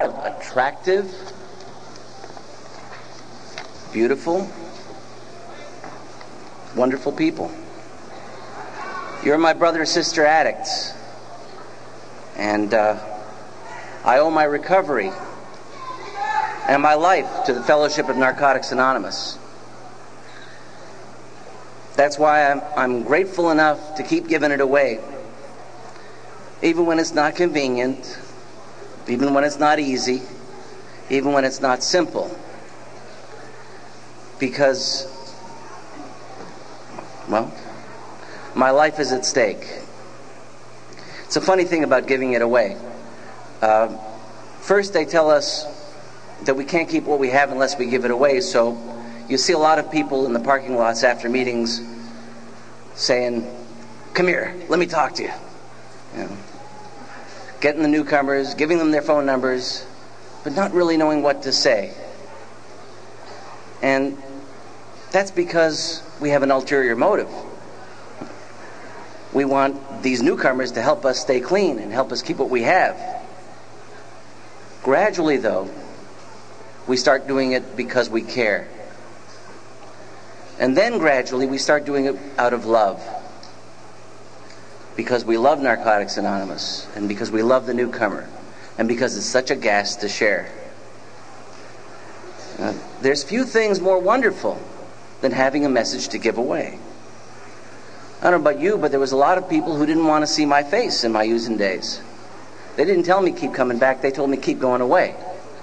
attractive, beautiful, wonderful people. You're my brother and sister addicts, and I owe my recovery and my life to the Fellowship of Narcotics Anonymous. That's why I'm grateful enough to keep giving it away, even when it's not convenient, even when it's not easy, even when it's not simple. Because, well, my life is at stake. It's a funny thing about giving it away. First, they tell us that we can't keep what we have unless we give it away, so you see a lot of people in the parking lots after meetings saying, "Come here, let me talk to you." You know, getting the newcomers, giving them their phone numbers, but not really knowing what to say. And that's because we have an ulterior motive. We want these newcomers to help us stay clean and help us keep what we have. Gradually, though, we start doing it because we care. And then gradually we start doing it out of love. Because we love Narcotics Anonymous, and because we love the newcomer, and because it's such a gas to share. There's few things more wonderful than having a message to give away. I don't know about you, but there was a lot of people who didn't want to see my face in my using days. They didn't tell me keep coming back, they told me keep going away.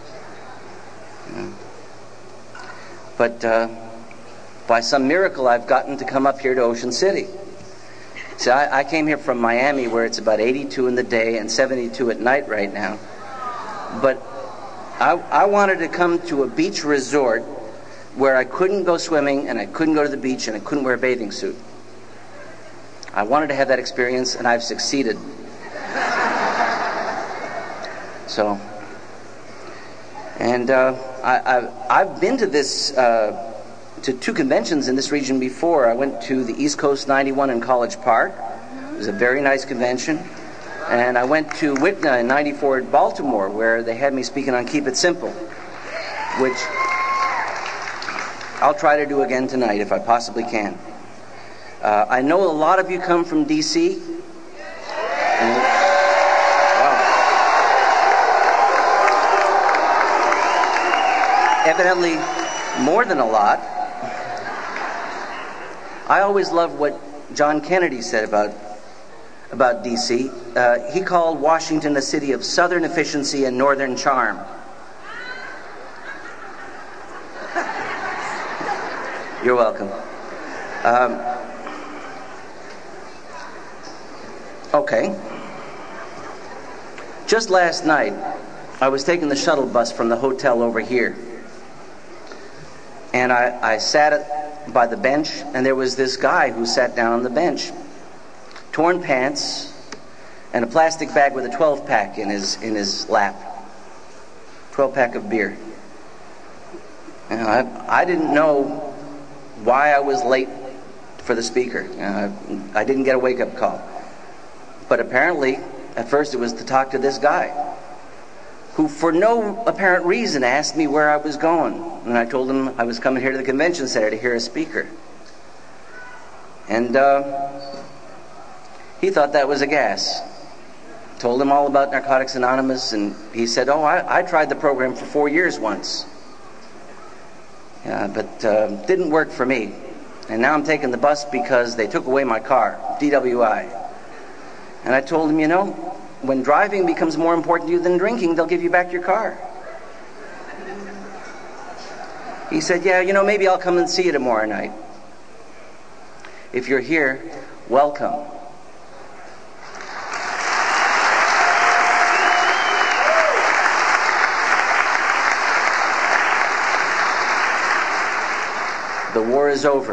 But by some miracle, I've gotten to come up here to Ocean City. See, I came here from Miami, where it's about 82 in the day and 72 at night right now. But I wanted to come to a beach resort where I couldn't go swimming and I couldn't go to the beach and I couldn't wear a bathing suit. I wanted to have that experience, and I've succeeded. So, and I've been to this to two conventions in this region before. I went to the East Coast 91 in College Park. It was a very nice convention. And I went to WITNA in 94 at Baltimore, where they had me speaking on Keep It Simple, which I'll try to do again tonight if I possibly can. I know a lot of you come from D.C. Evidently, more than a lot. I always loved what John Kennedy said about D.C. He called Washington a city of southern efficiency and northern charm. You're welcome. Okay. Just last night, I was taking the shuttle bus from the hotel over here. And I sat by the bench, and there was this guy who sat down on the bench. Torn pants, and a plastic bag with a 12-pack in his lap. 12-pack of beer. And I didn't know why I was late for the speaker. I didn't get a wake-up call. But apparently, at first it was to talk to this guy, who for no apparent reason asked me where I was going. And I told him I was coming here to the convention center to hear a speaker. And he thought that was a gas. Told him all about Narcotics Anonymous, and he said, "Oh, I tried the program for 4 years once. Yeah, but didn't work for me. And now I'm taking the bus because they took away my car, DWI." And I told him, you know, when driving becomes more important to you than drinking, they'll give you back your car. He said, "Yeah, you know, maybe I'll come and see you tomorrow night. If you're here, welcome." The war is over.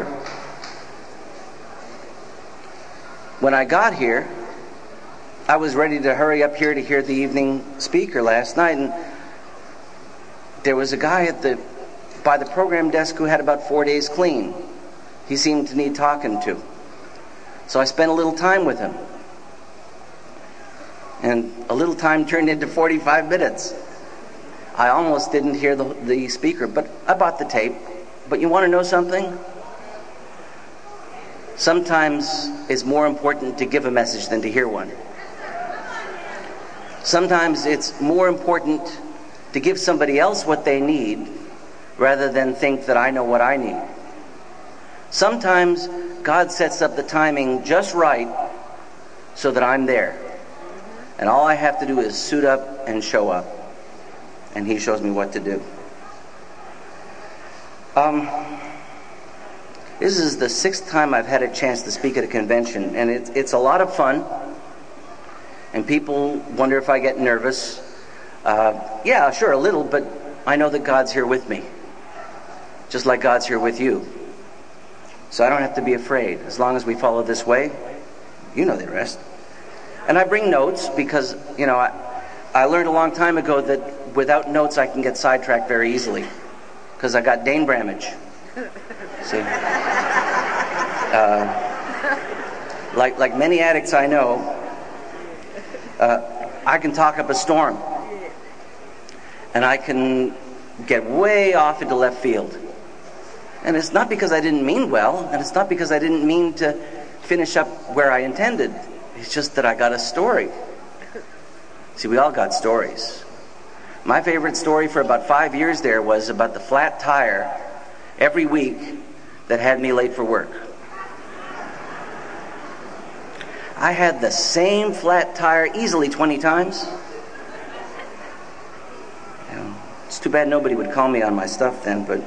When I got here, I was ready to hurry up here to hear the evening speaker last night, and there was a guy by the program desk who had about 4 days clean. He seemed to need talking to. So I spent a little time with him. And a little time turned into 45 minutes. I almost didn't hear the speaker, but I bought the tape. But you want to know something? Sometimes it's more important to give a message than to hear one. Sometimes it's more important to give somebody else what they need rather than think that I know what I need. Sometimes God sets up the timing just right so that I'm there. And all I have to do is suit up and show up. And He shows me what to do. This is the 6th time I've had a chance to speak at a convention, and it's a lot of fun. And people wonder if I get nervous. Yeah, sure, a little, but I know that God's here with me. Just like God's here with you. So I don't have to be afraid. As long as we follow this way, you know the rest. And I bring notes because, I learned a long time ago that without notes I can get sidetracked very easily. Because I got Dane Bramage. See? Like many addicts I know, I can talk up a storm. And I can get way off into left field. And it's not because I didn't mean well, and it's not because I didn't mean to finish up where I intended. It's just that I got a story. See, we all got stories. My favorite story for about 5 years there was about the flat tire every week that had me late for work. I had the same flat tire easily 20 times. It's too bad nobody would call me on my stuff then, but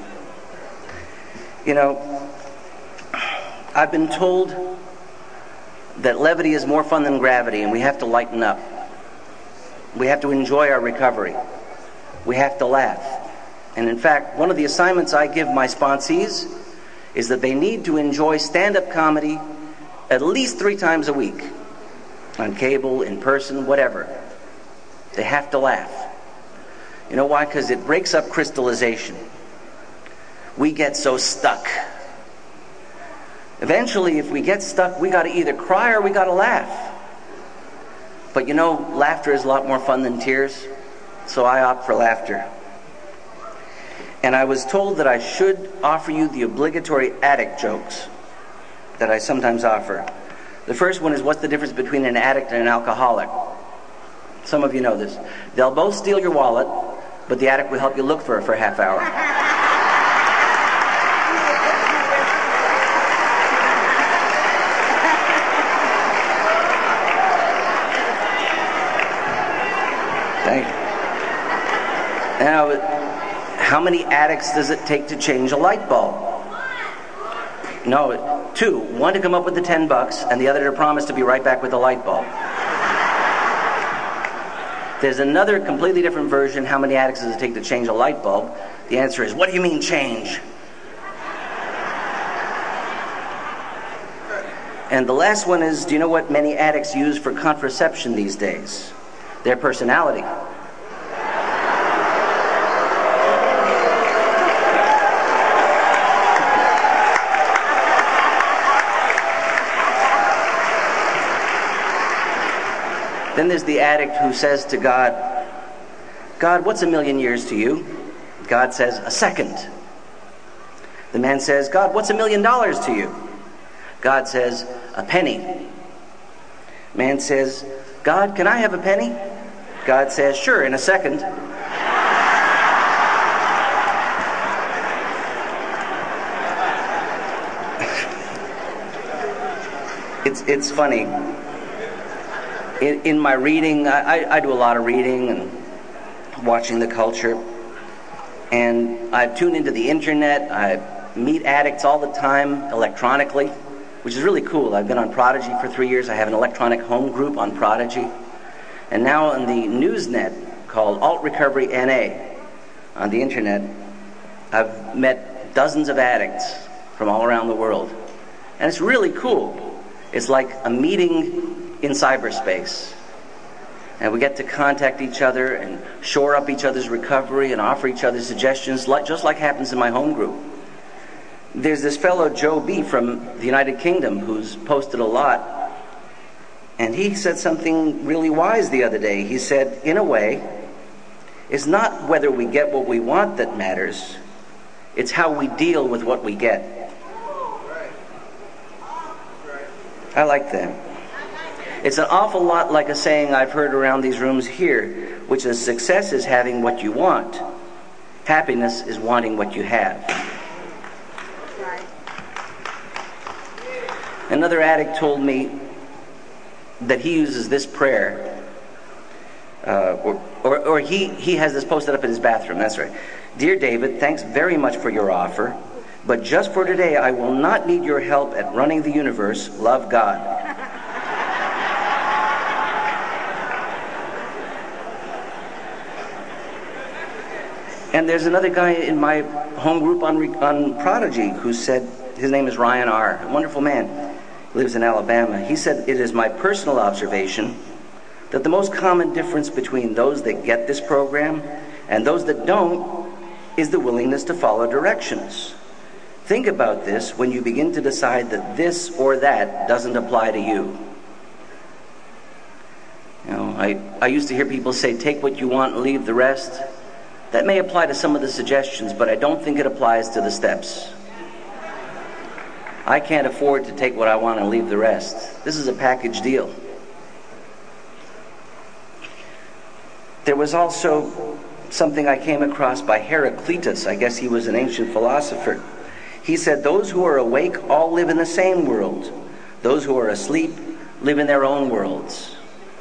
I've been told that levity is more fun than gravity, and we have to lighten up. We have to enjoy our recovery. We have to laugh. And in fact, one of the assignments I give my sponsees is that they need to enjoy stand-up comedy at least 3 times a week. On cable, in person, whatever. They have to laugh. You know why? Because it breaks up crystallization. We get so stuck. Eventually, if we get stuck, we got to either cry or we got to laugh. But laughter is a lot more fun than tears, so I opt for laughter. And I was told that I should offer you the obligatory addict jokes that I sometimes offer. The first one is, what's the difference between an addict and an alcoholic? Some of you know this. They'll both steal your wallet, but the addict will help you look for it for a half hour. Thank you. Now, how many addicts does it take to change a light bulb? No, 2. One to come up with the $10 and the other to promise to be right back with the light bulb. There's another completely different version. How many addicts does it take to change a light bulb? The answer is, what do you mean change? And the last one is, do you know what many addicts use for contraception these days? Their personality. Then there's the addict who says to God, God, what's 1,000,000 years to you? God says, a second. The man says, God, what's $1,000,000 to you? God says, a penny. Man says, God, can I have a penny? God says, sure, in a second. It's funny. In my reading, I do a lot of reading and watching the culture. And I tune into the internet. I meet addicts all the time electronically, which is really cool. I've been on Prodigy for 3 years. I have an electronic home group on Prodigy. And now on the Newsnet called Alt Recovery NA on the internet, I've met dozens of addicts from all around the world. And it's really cool. It's like a meeting in cyberspace. And we get to contact each other and shore up each other's recovery and offer each other suggestions, just like happens in my home group. There's this fellow, Joe B. from the United Kingdom, who's posted a lot. And he said something really wise the other day. He said, in a way, It's not whether we get what we want that matters. It's how we deal with what we get. I like that. It's an awful lot like a saying I've heard around these rooms here, which is success is having what you want. Happiness is wanting what you have. Another addict told me that he uses this prayer, or he has this posted up in his bathroom. That's right. Dear David, thanks very much for your offer, but just for today, I will not need your help at running the universe. Love, God. And there's another guy in my home group on Prodigy who said, his name is Ryan R., a wonderful man. Lives in Alabama. He said, it is my personal observation that the most common difference between those that get this program and those that don't is the willingness to follow directions. Think about this when you begin to decide that this or that doesn't apply to you. You know, I used to hear people say, take what you want and leave the rest. That may apply to some of the suggestions, but I don't think it applies to the steps. I can't afford to take what I want and leave the rest. This is a package deal. There was also something I came across by Heraclitus. I guess he was an ancient philosopher. He said, those who are awake all live in the same world. Those who are asleep live in their own worlds.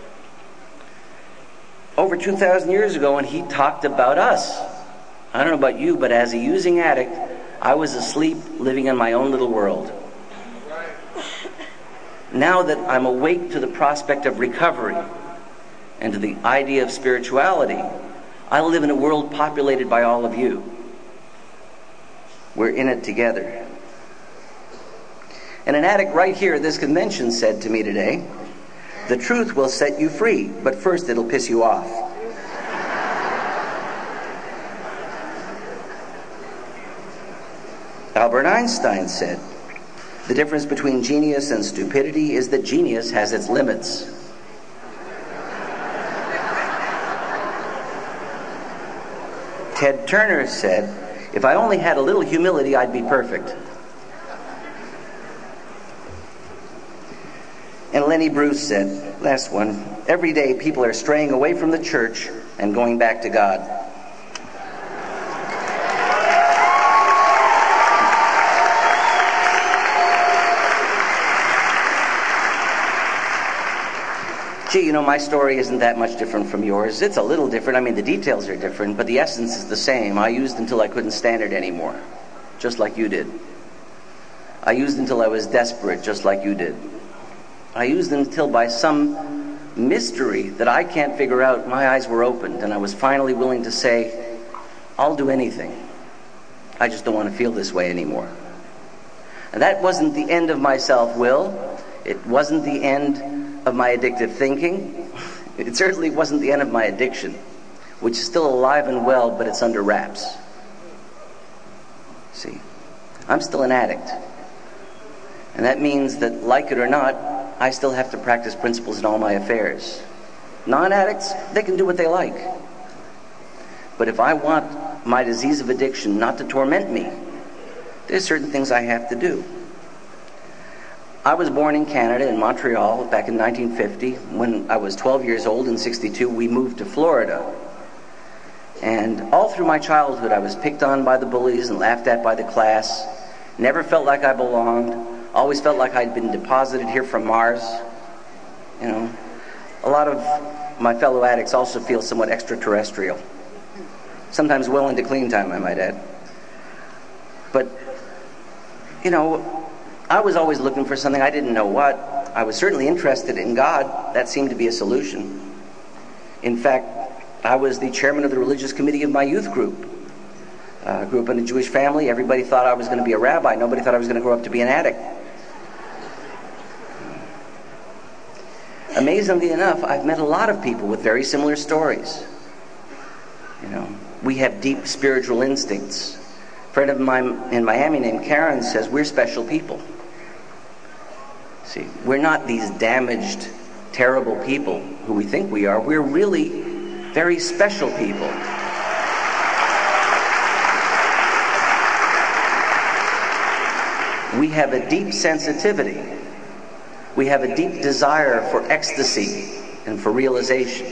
Over 2,000 years ago, and he talked about us. I don't know about you, but as a using addict, I was asleep, living in my own little world. Now that I'm awake to the prospect of recovery and to the idea of spirituality, I live in a world populated by all of you. We're in it together. And an addict right here at this convention said to me today, the truth will set you free, but first it'll piss you off. Albert Einstein said, the difference between genius and stupidity is that genius has its limits. Ted Turner said, if I only had a little humility, I'd be perfect. And Lenny Bruce said, last one, every day people are straying away from the church and going back to God. Gee, you know, my story isn't that much different from yours. It's a little different. I mean, the details are different, but the essence is the same. I used until I couldn't stand it anymore, just like you did. I used until I was desperate, just like you did. I used until by some mystery that I can't figure out, my eyes were opened, and I was finally willing to say, I'll do anything. I just don't want to feel this way anymore. And that wasn't the end of my self-will. It wasn't the end of my addictive thinking. It certainly wasn't the end of my addiction, which is still alive and well, but it's under wraps. See, I'm still an addict. And that means that, like it or not, I still have to practice principles in all my affairs. Non-addicts, they can do what they like. But if I want my disease of addiction not to torment me, there's certain things I have to do. I was born in Canada, in Montreal, back in 1950. When I was 12 years old, in 1962, we moved to Florida. And all through my childhood, I was picked on by the bullies and laughed at by the class. Never felt like I belonged. Always felt like I'd been deposited here from Mars. You know, a lot of my fellow addicts also feel somewhat extraterrestrial. Sometimes well into clean time, I might add. But, you know, I was always looking for something. I didn't know what. I was certainly interested in God. That seemed to be a solution. In fact, I was the chairman of the religious committee of my youth group. I grew up in a Jewish family. Everybody thought I was going to be a rabbi. Nobody thought I was going to grow up to be an addict. Amazingly enough, I've met a lot of people with very similar stories. You know, we have deep spiritual instincts. A friend of mine in Miami named Karen says we're special people. See, we're not these damaged, terrible people who we think we are. We're really very special people. We have a deep sensitivity. We have a deep desire for ecstasy and for realization.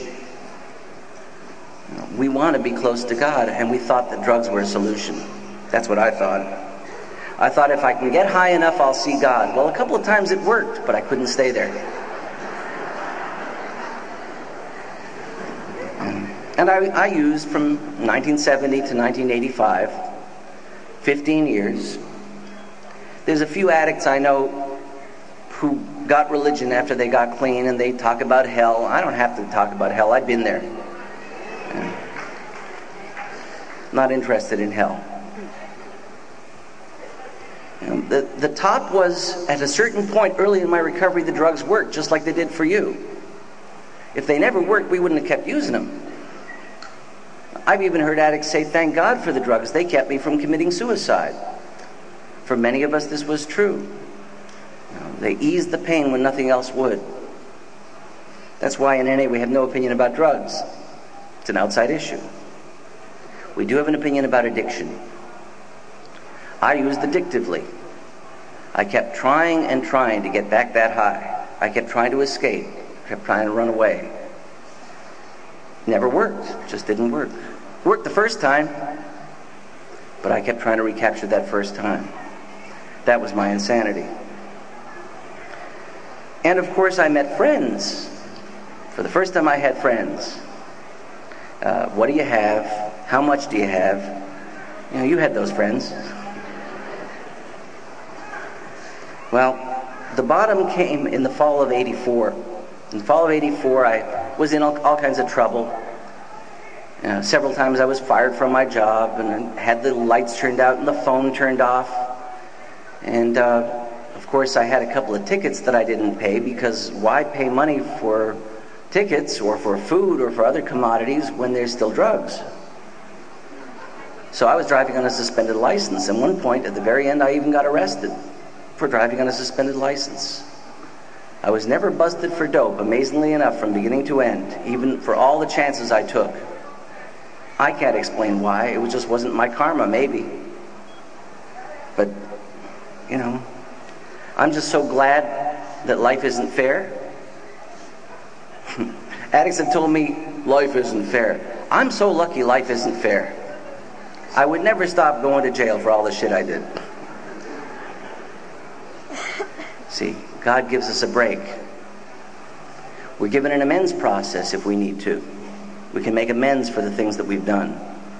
We want to be close to God, and we thought that drugs were a solution. That's what I thought. I thought if I can get high enough, I'll see God. Well, a couple of times it worked, but I couldn't stay there. And I used from 1970 to 1985, 15 years. There's a few addicts I know who got religion after they got clean, and they talk about hell. I don't have to talk about hell. I've been there. Not interested in hell. The top was, at a certain point early in my recovery, the drugs worked, just like they did for you. If they never worked, we wouldn't have kept using them. I've even heard addicts say, thank God for the drugs. They kept me from committing suicide. For many of us, this was true. They eased the pain when nothing else would. That's why in NA we have no opinion about drugs. It's an outside issue. We do have an opinion about addiction. I used addictively. I kept trying and trying to get back that high. I kept trying to escape. Kept trying to run away. Never worked. Just didn't work. Worked the first time, but I kept trying to recapture that first time. That was my insanity. And of course I met friends. For the first time I had friends. What do you have? How much do you have? You had those friends. Well, the bottom came in the fall of 84. In the fall of 84, I was in all kinds of trouble. Several times I was fired from my job and had the lights turned out and the phone turned off. And of course I had a couple of tickets that I didn't pay, because why pay money for tickets or for food or for other commodities when there's still drugs? So I was driving on a suspended license, and one point at the very end I even got arrested for driving on a suspended license. I was never busted for dope, amazingly enough, from beginning to end, even for all the chances I took. I can't explain why. It just wasn't my karma, maybe. But, I'm just so glad that life isn't fair. Addicts have told me life isn't fair. I'm so lucky life isn't fair. I would never stop going to jail for all the shit I did. See, God gives us a break. We're given an amends process if we need to. We can make amends for the things that we've done.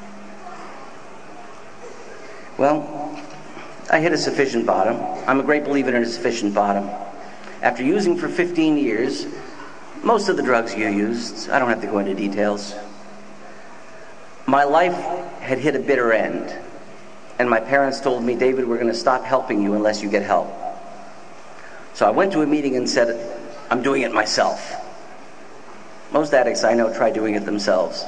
Well, I hit a sufficient bottom. I'm a great believer in a sufficient bottom. After using for 15 years, most of the drugs you used, I don't have to go into details. My life had hit a bitter end. And my parents told me, David, we're going to stop helping you unless you get help. So I went to a meeting and said, I'm doing it myself. Most addicts I know try doing it themselves.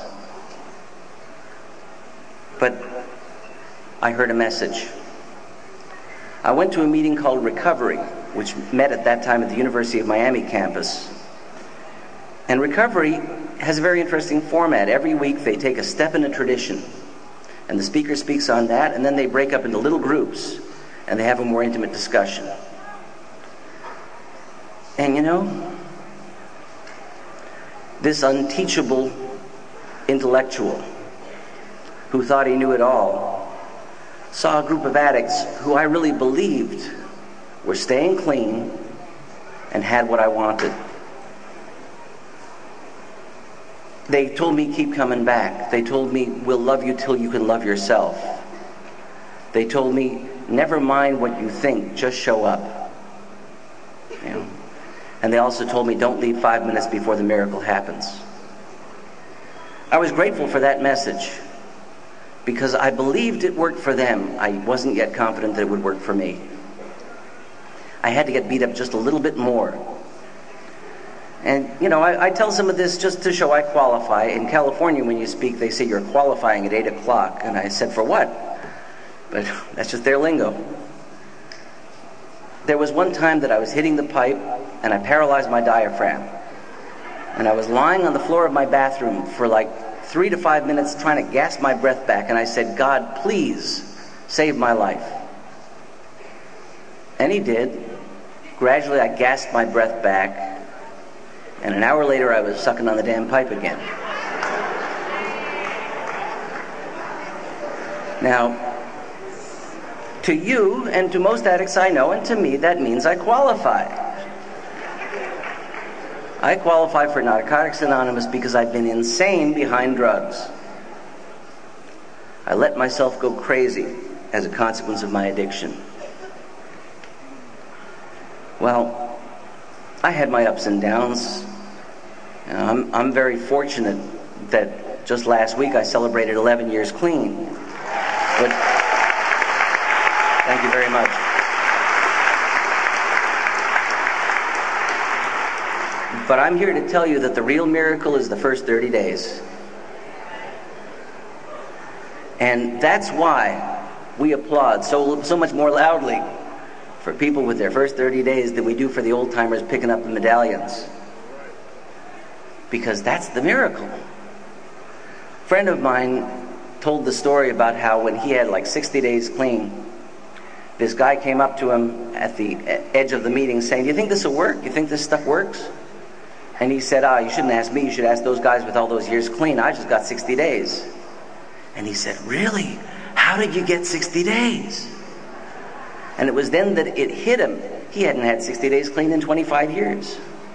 But I heard a message. I went to a meeting called Recovery, which met at that time at the University of Miami campus. And Recovery has a very interesting format. Every week they take a step in a tradition, and the speaker speaks on that, and then they break up into little groups, and they have a more intimate discussion. And this unteachable intellectual who thought he knew it all saw a group of addicts who I really believed were staying clean and had what I wanted. They told me, keep coming back. They told me, we'll love you till you can love yourself. They told me, never mind what you think, just show up. And they also told me, don't leave 5 minutes before the miracle happens. I was grateful for that message because I believed it worked for them. I wasn't yet confident that it would work for me. I had to get beat up just a little bit more. And, I tell some of this just to show I qualify. In California, when you speak, they say you're qualifying at 8 o'clock. And I said, for what? But that's just their lingo. There was one time that I was hitting the pipe and I paralyzed my diaphragm. And I was lying on the floor of my bathroom for like 3 to 5 minutes trying to gasp my breath back. And I said, God, please save my life. And he did. Gradually, I gasped my breath back, and an hour later, I was sucking on the damn pipe again. Now, to you and to most addicts I know, and to me, that means I qualify. I qualify for Narcotics Anonymous because I've been insane behind drugs. I let myself go crazy as a consequence of my addiction. Well, I had my ups and downs. I'm very fortunate that just last week I celebrated 11 years clean. But thank you very much. But I'm here to tell you that the real miracle is the first 30 days. And that's why we applaud so much more loudly for people with their first 30 days than we do for the old-timers picking up the medallions. Because that's the miracle. A friend of mine told the story about how when he had like 60 days clean, this guy came up to him at the edge of the meeting saying, "Do you think this will work? Do you think this stuff works?" And he said, "You shouldn't ask me. You should ask those guys with all those years clean. I just got 60 days. And he said, "Really? How did you get 60 days? And it was then that it hit him. He hadn't had 60 days clean in 25 years.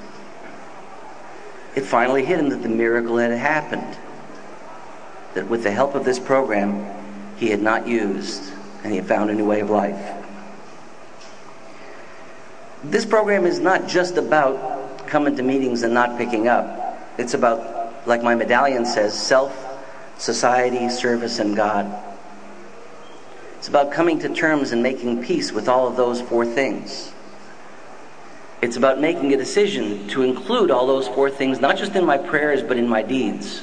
It finally hit him that the miracle had happened. That with the help of this program, he had not used, and he had found a new way of life. This program is not just about coming to meetings and not picking up. It's about, like my medallion says, self, society, service, and God. It's about coming to terms and making peace with all of those four things. It's about making a decision to include all those four things, not just in my prayers, but in my deeds.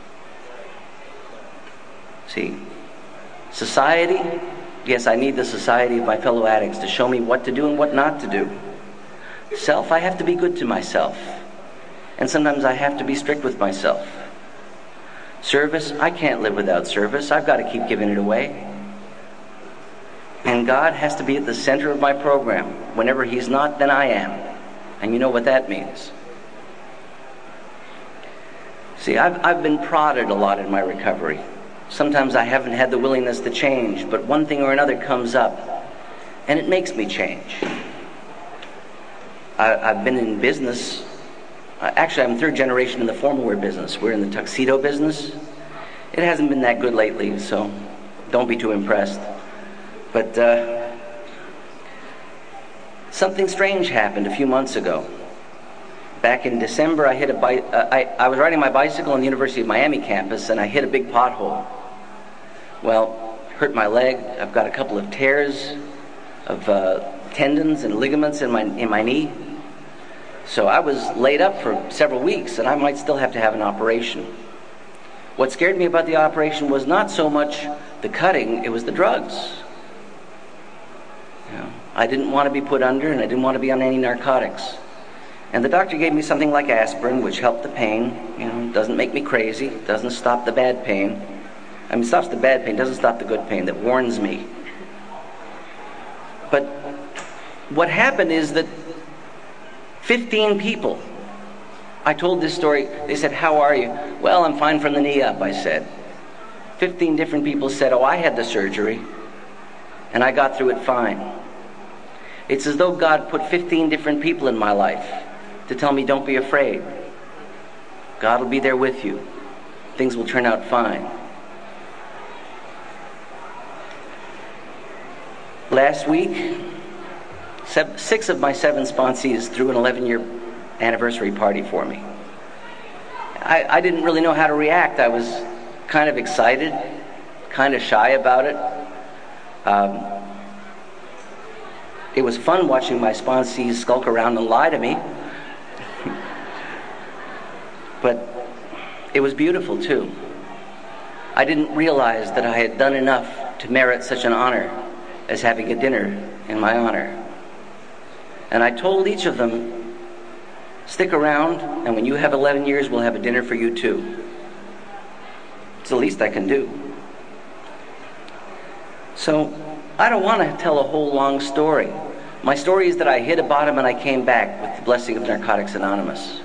See, society, yes, I need the society of my fellow addicts to show me what to do and what not to do. Self, I have to be good to myself. And sometimes I have to be strict with myself. Service, I can't live without service. I've got to keep giving it away. And God has to be at the center of my program. Whenever He's not, then I am. And you know what that means. See, I've been prodded a lot in my recovery. Sometimes I haven't had the willingness to change, but one thing or another comes up, and it makes me change. I've been in business. Actually, I'm third generation in the formal wear business. We're in the tuxedo business. It hasn't been that good lately, so don't be too impressed. But something strange happened a few months ago. Back in December, I was riding my bicycle on the University of Miami campus, and I hit a big pothole. Well, hurt my leg. I've got a couple of tears of tendons and ligaments in my knee. So I was laid up for several weeks, and I might still have to have an operation. What scared me about the operation was not so much the cutting, it was the drugs. I didn't want to be put under, and I didn't want to be on any narcotics. And the doctor gave me something like aspirin, which helped the pain. Doesn't make me crazy, doesn't stop the bad pain. I mean, stops the bad pain, doesn't stop the good pain, that warns me. But what happened is that 15 people, I told this story, they said, "How are you?" "Well, I'm fine from the knee up," I said. 15 different people said, "Oh, I had the surgery, and I got through it fine." It's as though God put 15 different people in my life to tell me, don't be afraid. God will be there with you. Things will turn out fine. Last week, 6 of my 7 sponsees threw an 11-year anniversary party for me. I didn't really know how to react. I was kind of excited, kind of shy about it. It was fun watching my sponsees skulk around and lie to me. But it was beautiful too. I didn't realize that I had done enough to merit such an honor as having a dinner in my honor. And I told each of them, stick around, and when you have 11 years, we'll have a dinner for you too. It's the least I can do. So, I don't want to tell a whole long story, My story is that I hit a bottom and I came back with the blessing of Narcotics Anonymous.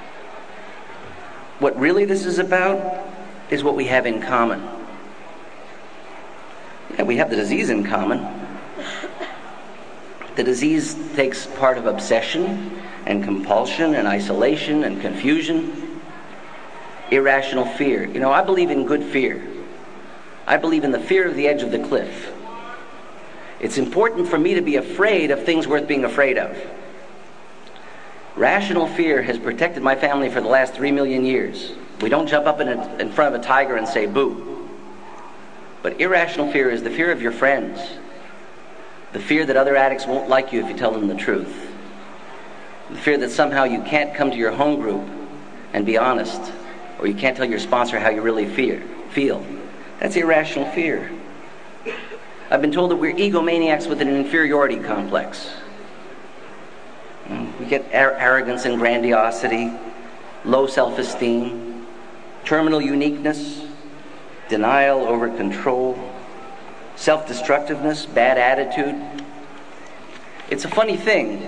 What really this is about is what we have in common. Yeah, we have the disease in common. The disease takes part of obsession and compulsion and isolation and confusion, irrational fear. You know, I believe in good fear. I believe in the fear of the edge of the cliff. It's important for me to be afraid of things worth being afraid of. Rational fear has protected my family for the last 3 million years. We don't jump up in front of a tiger and say boo. But irrational fear is the fear of your friends. The fear that other addicts won't like you if you tell them the truth. The fear that somehow you can't come to your home group and be honest, or you can't tell your sponsor how you really feel. That's irrational fear. I've been told that we're egomaniacs with an inferiority complex. We get arrogance and grandiosity, low self-esteem, terminal uniqueness, denial over control, self-destructiveness, bad attitude. It's a funny thing.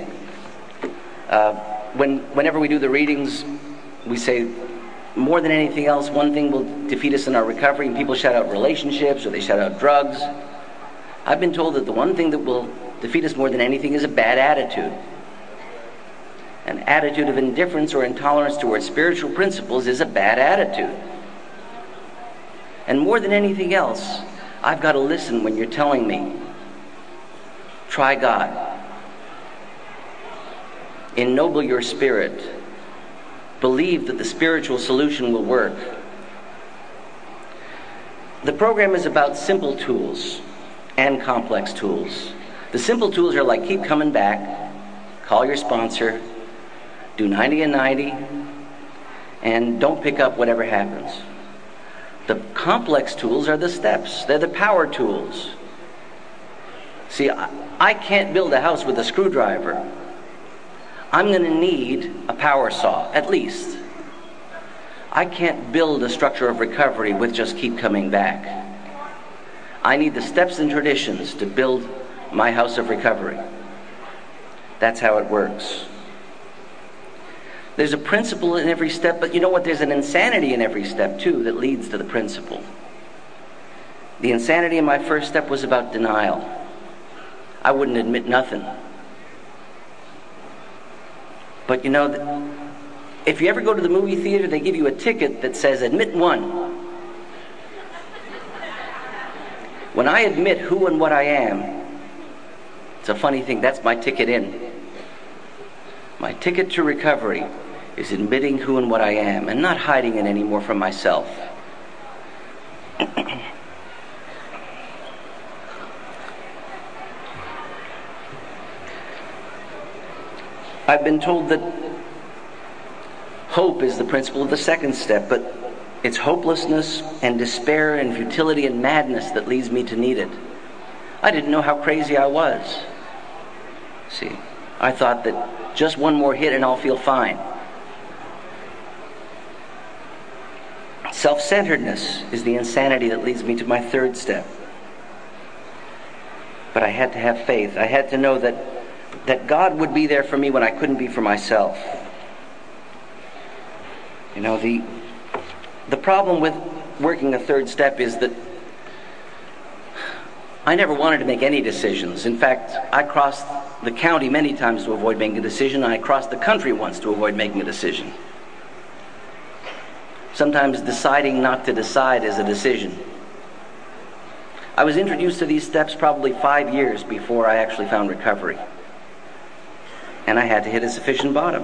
Whenever we do the readings, we say, more than anything else, one thing will defeat us in our recovery, and people shout out relationships or they shout out drugs. I've been told that the one thing that will defeat us more than anything is a bad attitude. An attitude of indifference or intolerance towards spiritual principles is a bad attitude. And more than anything else, I've got to listen when you're telling me, try God. Ennoble your spirit. Believe that the spiritual solution will work. The program is about simple tools and complex tools. The simple tools are like keep coming back, call your sponsor, do 90 and 90, and don't pick up whatever happens. The complex tools are the steps. They're the power tools. See, I can't build a house with a screwdriver. I'm going to need a power saw, at least. I can't build a structure of recovery with just keep coming back. I need the steps and traditions to build my house of recovery. That's how it works. There's a principle in every step, but you know what? There's an insanity in every step, too, that leads to the principle. The insanity in my first step was about denial. I wouldn't admit nothing. But you know, if you ever go to the movie theater, they give you a ticket that says, admit one. When I admit who and what I am, it's a funny thing, that's my ticket in. My ticket to recovery is admitting who and what I am and not hiding it anymore from myself. I've been told that hope is the principle of the second step, but it's hopelessness and despair and futility and madness that leads me to need it. I didn't know how crazy I was. See, I thought that just one more hit and I'll feel fine. Self-centeredness is the insanity that leads me to my third step. But I had to have faith. I had to know that God would be there for me when I couldn't be for myself. You know, the problem with working a third step is that I never wanted to make any decisions. In fact, I crossed the county many times to avoid making a decision, and I crossed the country once to avoid making a decision. Sometimes deciding not to decide is a decision. I was introduced to these steps probably 5 years before I actually found recovery. And I had to hit a sufficient bottom.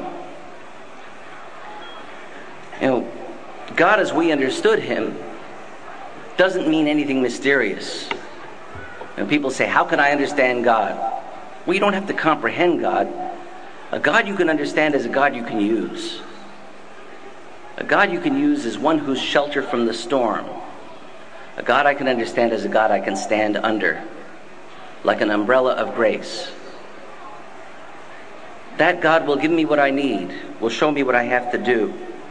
You know, God as we understood Him doesn't mean anything mysterious. And people say, how can I understand God? Well, you don't have to comprehend God. A God you can understand is a God you can use. A God you can use is one who's shelter from the storm. A God I can understand is a God I can stand under, like an umbrella of grace. That God will give me what I need, will show me what I have to do.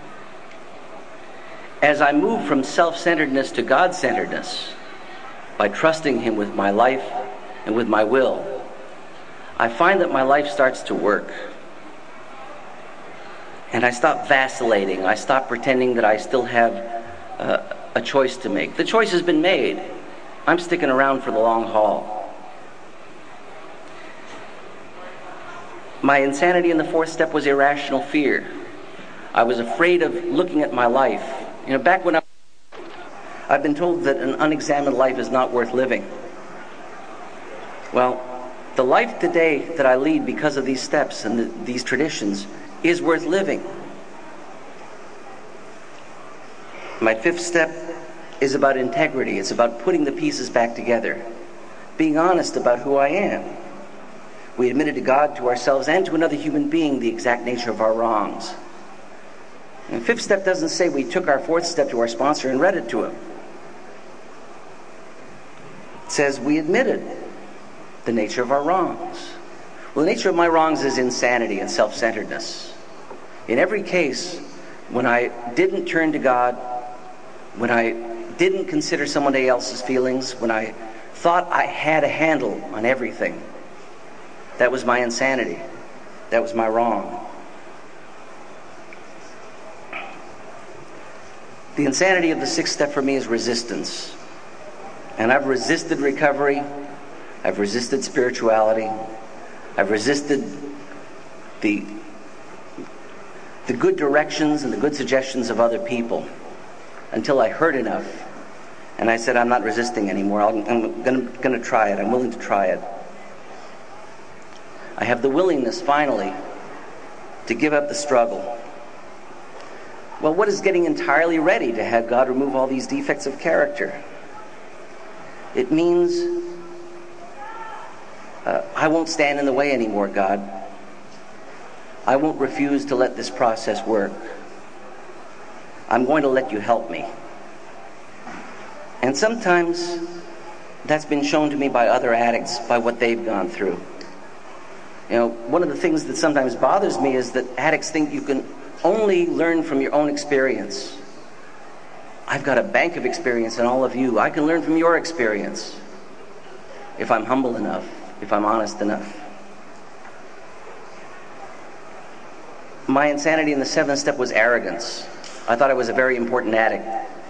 As I move from self-centeredness to God-centeredness, by trusting Him with my life and with my will, I find that my life starts to work. And I stop vacillating. I stop pretending that I still have a choice to make. The choice has been made. I'm sticking around for the long haul. My insanity in the fourth step was irrational fear. I was afraid of looking at my life. Back when I've been told that an unexamined life is not worth living. Well, the life today that I lead because of these steps and these traditions is worth living. My fifth step is about integrity. It's about putting the pieces back together, being honest about who I am. We admitted to God, to ourselves, and to another human being the exact nature of our wrongs. And the fifth step doesn't say we took our fourth step to our sponsor and read it to him. It says we admitted the nature of our wrongs. Well, the nature of my wrongs is insanity and self-centeredness. In every case, when I didn't turn to God, when I didn't consider somebody else's feelings, when I thought I had a handle on everything, that was my insanity. That was my wrong. The insanity of the sixth step for me is resistance. And I've resisted recovery. I've resisted spirituality. I've resisted the good directions and the good suggestions of other people until I heard enough. And I said, I'm not resisting anymore. I'm going to try it. I'm willing to try it. I have the willingness, finally, to give up the struggle. Well, what is getting entirely ready to have God remove all these defects of character? It means I won't stand in the way anymore, God. I won't refuse to let this process work. I'm going to let you help me. And sometimes that's been shown to me by other addicts, by what they've gone through. One of the things that sometimes bothers me is that addicts think you can only learn from your own experience. I've got a bank of experience in all of you. I can learn from your experience if I'm humble enough, if I'm honest enough. My insanity in the seventh step was arrogance. I thought I was a very important addict.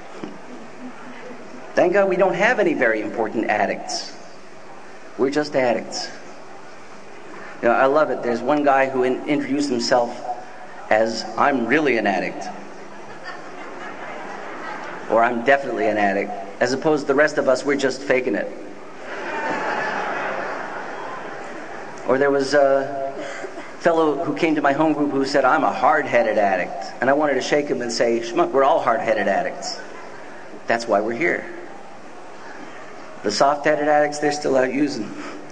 Thank God we don't have any very important addicts. We're just addicts. I love it. There's one guy who introduced himself as, I'm really an addict. Or I'm definitely an addict. As opposed to the rest of us, we're just faking it. Or there was a fellow who came to my home group who said, I'm a hard-headed addict. And I wanted to shake him and say, Schmuck, we're all hard-headed addicts. That's why we're here. The soft-headed addicts, they're still out using.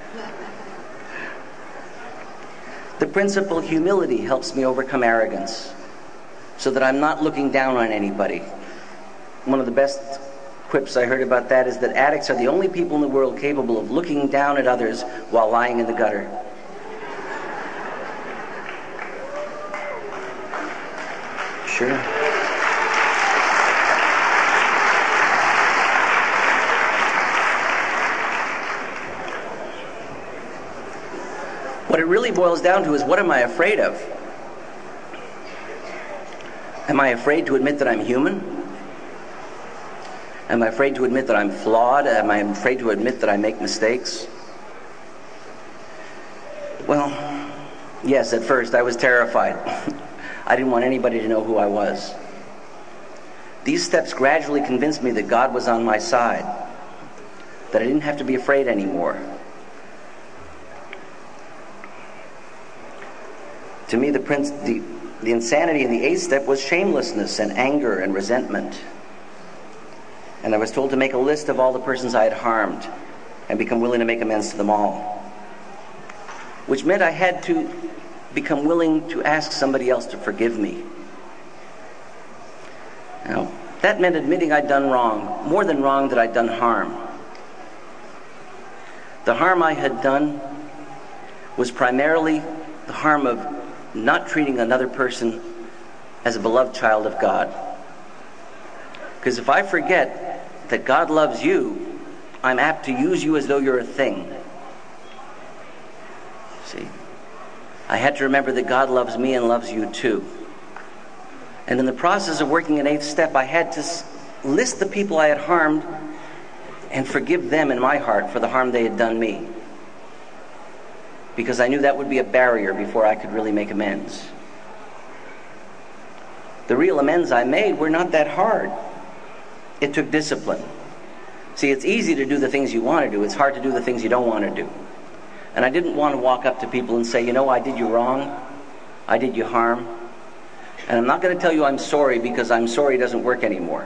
The principle humility helps me overcome arrogance so that I'm not looking down on anybody. One of the best quips I heard about that is that addicts are the only people in the world capable of looking down at others while lying in the gutter. Sure. What it really boils down to is, what am I afraid of? Am I afraid to admit that I'm human? Am I afraid to admit that I'm flawed? Am I afraid to admit that I make mistakes? Well, yes, at first I was terrified. I didn't want anybody to know who I was. These steps gradually convinced me that God was on my side, that I didn't have to be afraid anymore. To me, the insanity in the eighth step was shamelessness and anger and resentment. And I was told to make a list of all the persons I had harmed and become willing to make amends to them all. Which meant I had to become willing to ask somebody else to forgive me. Now, that meant admitting I'd done wrong, more than wrong, that I'd done harm. The harm I had done was primarily the harm of not treating another person as a beloved child of God. Because if I forget that God loves you, I'm apt to use you as though you're a thing. See? I had to remember that God loves me and loves you too. And in the process of working an 8th step, I had to list the people I had harmed and forgive them in my heart for the harm they had done me. Because I knew that would be a barrier before I could really make amends. The real amends I made were not that hard. It took discipline. See, it's easy to do the things you want to do. It's hard to do the things you don't want to do. And I didn't want to walk up to people and say, I did you wrong. I did you harm. And I'm not going to tell you I'm sorry, because I'm sorry doesn't work anymore.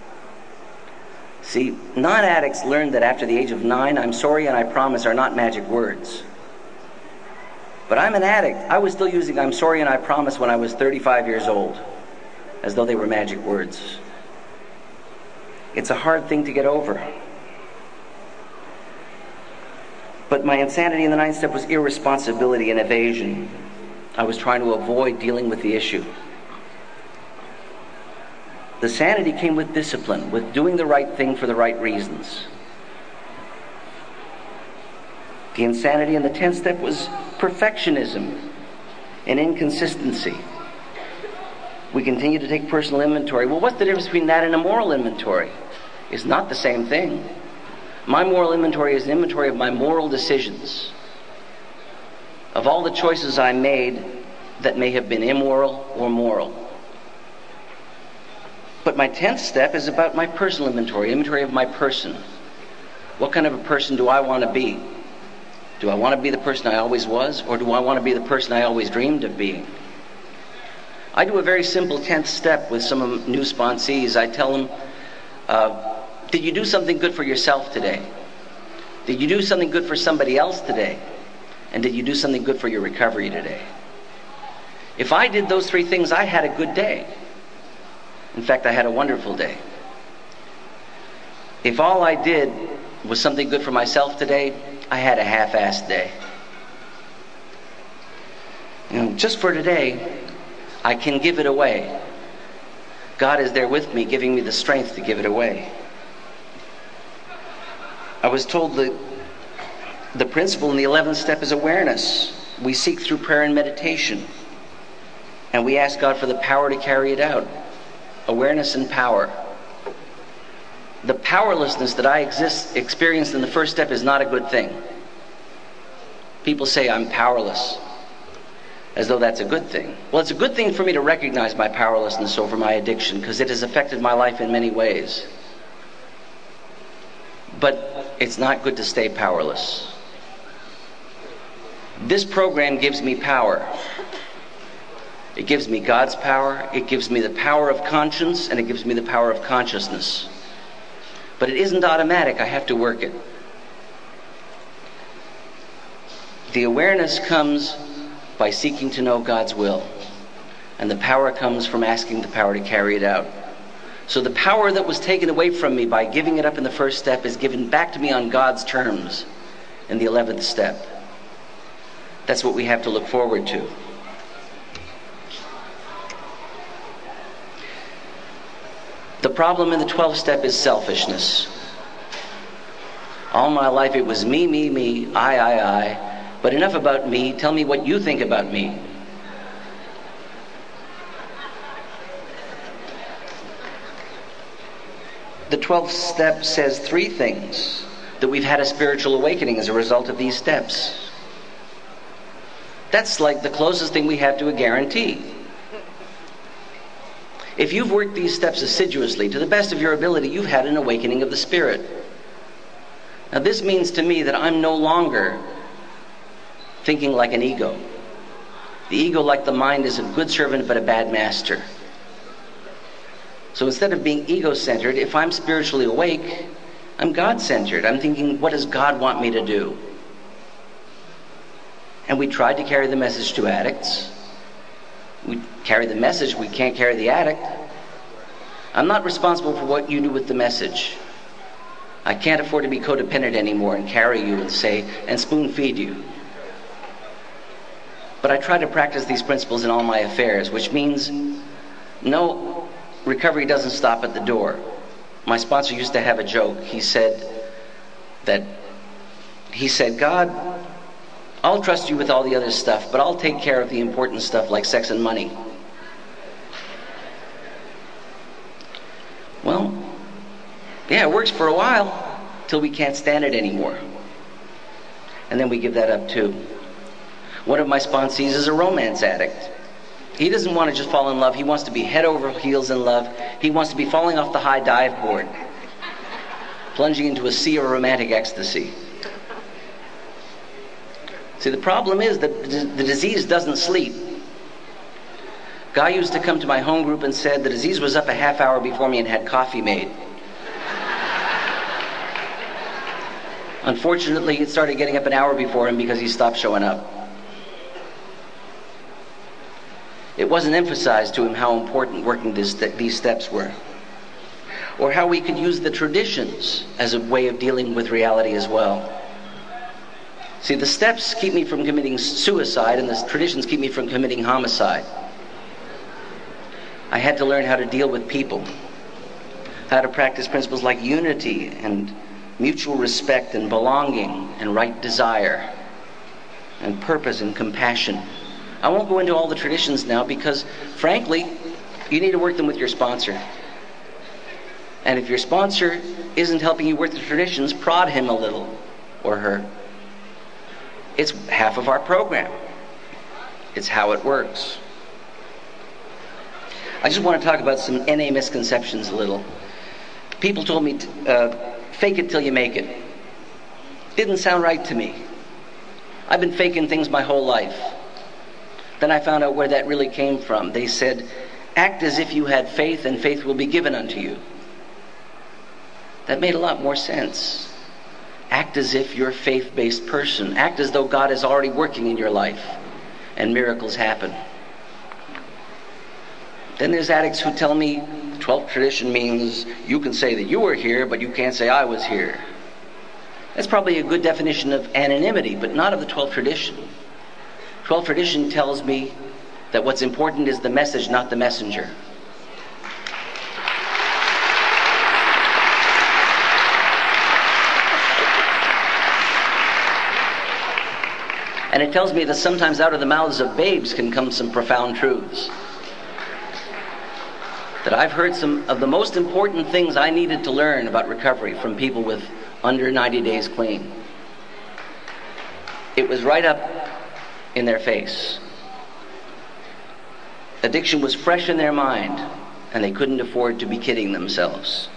See, non-addicts learned that after the age of 9, I'm sorry and I promise are not magic words. But I'm an addict. I was still using I'm sorry and I promise when I was 35 years old, as though they were magic words. It's a hard thing to get over. But my insanity in the 9th step was irresponsibility and evasion. I was trying to avoid dealing with the issue. The sanity came with discipline, with doing the right thing for the right reasons. The insanity in the 10th step was perfectionism and inconsistency. We continue to take personal inventory. Well, what's the difference between that and a moral inventory? It's not the same thing. My moral inventory is an inventory of my moral decisions, of all the choices I made that may have been immoral or moral. But my 10th step is about my personal inventory of my person. What kind of a person do I want to be? Do I want to be the person I always was, or do I want to be the person I always dreamed of being? I do a very simple 10th step with some new sponsees. I tell them, did you do something good for yourself today? Did you do something good for somebody else today? And did you do something good for your recovery today? If I did those 3 things, I had a good day. In fact, I had a wonderful day. If all I did was something good for myself today, I had a half-assed day. Just for today, I can give it away. God is there with me, giving me the strength to give it away. I was told that the principle in the 11th step is awareness. We seek through prayer and meditation, and we ask God for the power to carry it out. Awareness and power. The powerlessness that I experienced in the 1st step is not a good thing. People say I'm powerless, as though that's a good thing. Well, it's a good thing for me to recognize my powerlessness over my addiction, because it has affected my life in many ways. But it's not good to stay powerless. This program gives me power. It gives me God's power, it gives me the power of conscience, and it gives me the power of consciousness. But it isn't automatic. I have to work it. The awareness comes by seeking to know God's will, and the power comes from asking the power to carry it out. So the power that was taken away from me by giving it up in the 1st step is given back to me on God's terms in the 11th step. That's what we have to look forward to. The problem in the 12th step is selfishness. All my life it was me, I. But enough about me. Tell me what you think about me. The 12th step says 3 things: that we've had a spiritual awakening as a result of these steps. That's like the closest thing we have to a guarantee. If you've worked these steps assiduously, to the best of your ability, you've had an awakening of the Spirit. Now this means to me that I'm no longer thinking like an ego. The ego, like the mind, is a good servant but a bad master. So instead of being ego-centered, if I'm spiritually awake, I'm God-centered. I'm thinking, what does God want me to do? And we tried to carry the message to addicts. We carry the message, we can't carry the addict. I'm not responsible for what you do with the message. I can't afford to be codependent anymore and carry you and say, and spoon feed you. But I try to practice these principles in all my affairs, which means no, recovery doesn't stop at the door. My sponsor used to have a joke. He said, God, I'll trust you with all the other stuff, but I'll take care of the important stuff like sex and money. Well, yeah, it works for a while, till we can't stand it anymore. And then we give that up too. One of my sponsees is a romance addict. He doesn't want to just fall in love. He wants to be head over heels in love. He wants to be falling off the high dive board, plunging into a sea of romantic ecstasy. See, the problem is that the disease doesn't sleep. Guy used to come to my home group and said the disease was up a half hour before me and had coffee made. Unfortunately, it started getting up an hour before him because he stopped showing up. It wasn't emphasized to him how important working these steps were, or how we could use the traditions as a way of dealing with reality as well. See, the steps keep me from committing suicide, and the traditions keep me from committing homicide. I had to learn how to deal with people, how to practice principles like unity and mutual respect and belonging and right desire and purpose and compassion. I won't go into all the traditions now because, frankly, you need to work them with your sponsor. And if your sponsor isn't helping you work the traditions, prod him a little, or her. It's half of our program. It's how it works. I just want to talk about some NA misconceptions a little. People told me, fake it till you make it. Didn't sound right to me. I've been faking things my whole life. Then I found out where that really came from. They said, act as if you had faith and faith will be given unto you. That made a lot more sense. Act as if you're a faith-based person. Act as though God is already working in your life and miracles happen. Then there's addicts who tell me 12th tradition means you can say that you were here, but you can't say I was here. That's probably a good definition of anonymity, but not of the 12th tradition. 12th tradition tells me that what's important is the message, not the messenger. And it tells me that sometimes out of the mouths of babes can come some profound truths. That I've heard some of the most important things I needed to learn about recovery from people with under 90 days clean. It was right up in their face. Addiction was fresh in their mind, and they couldn't afford to be kidding themselves.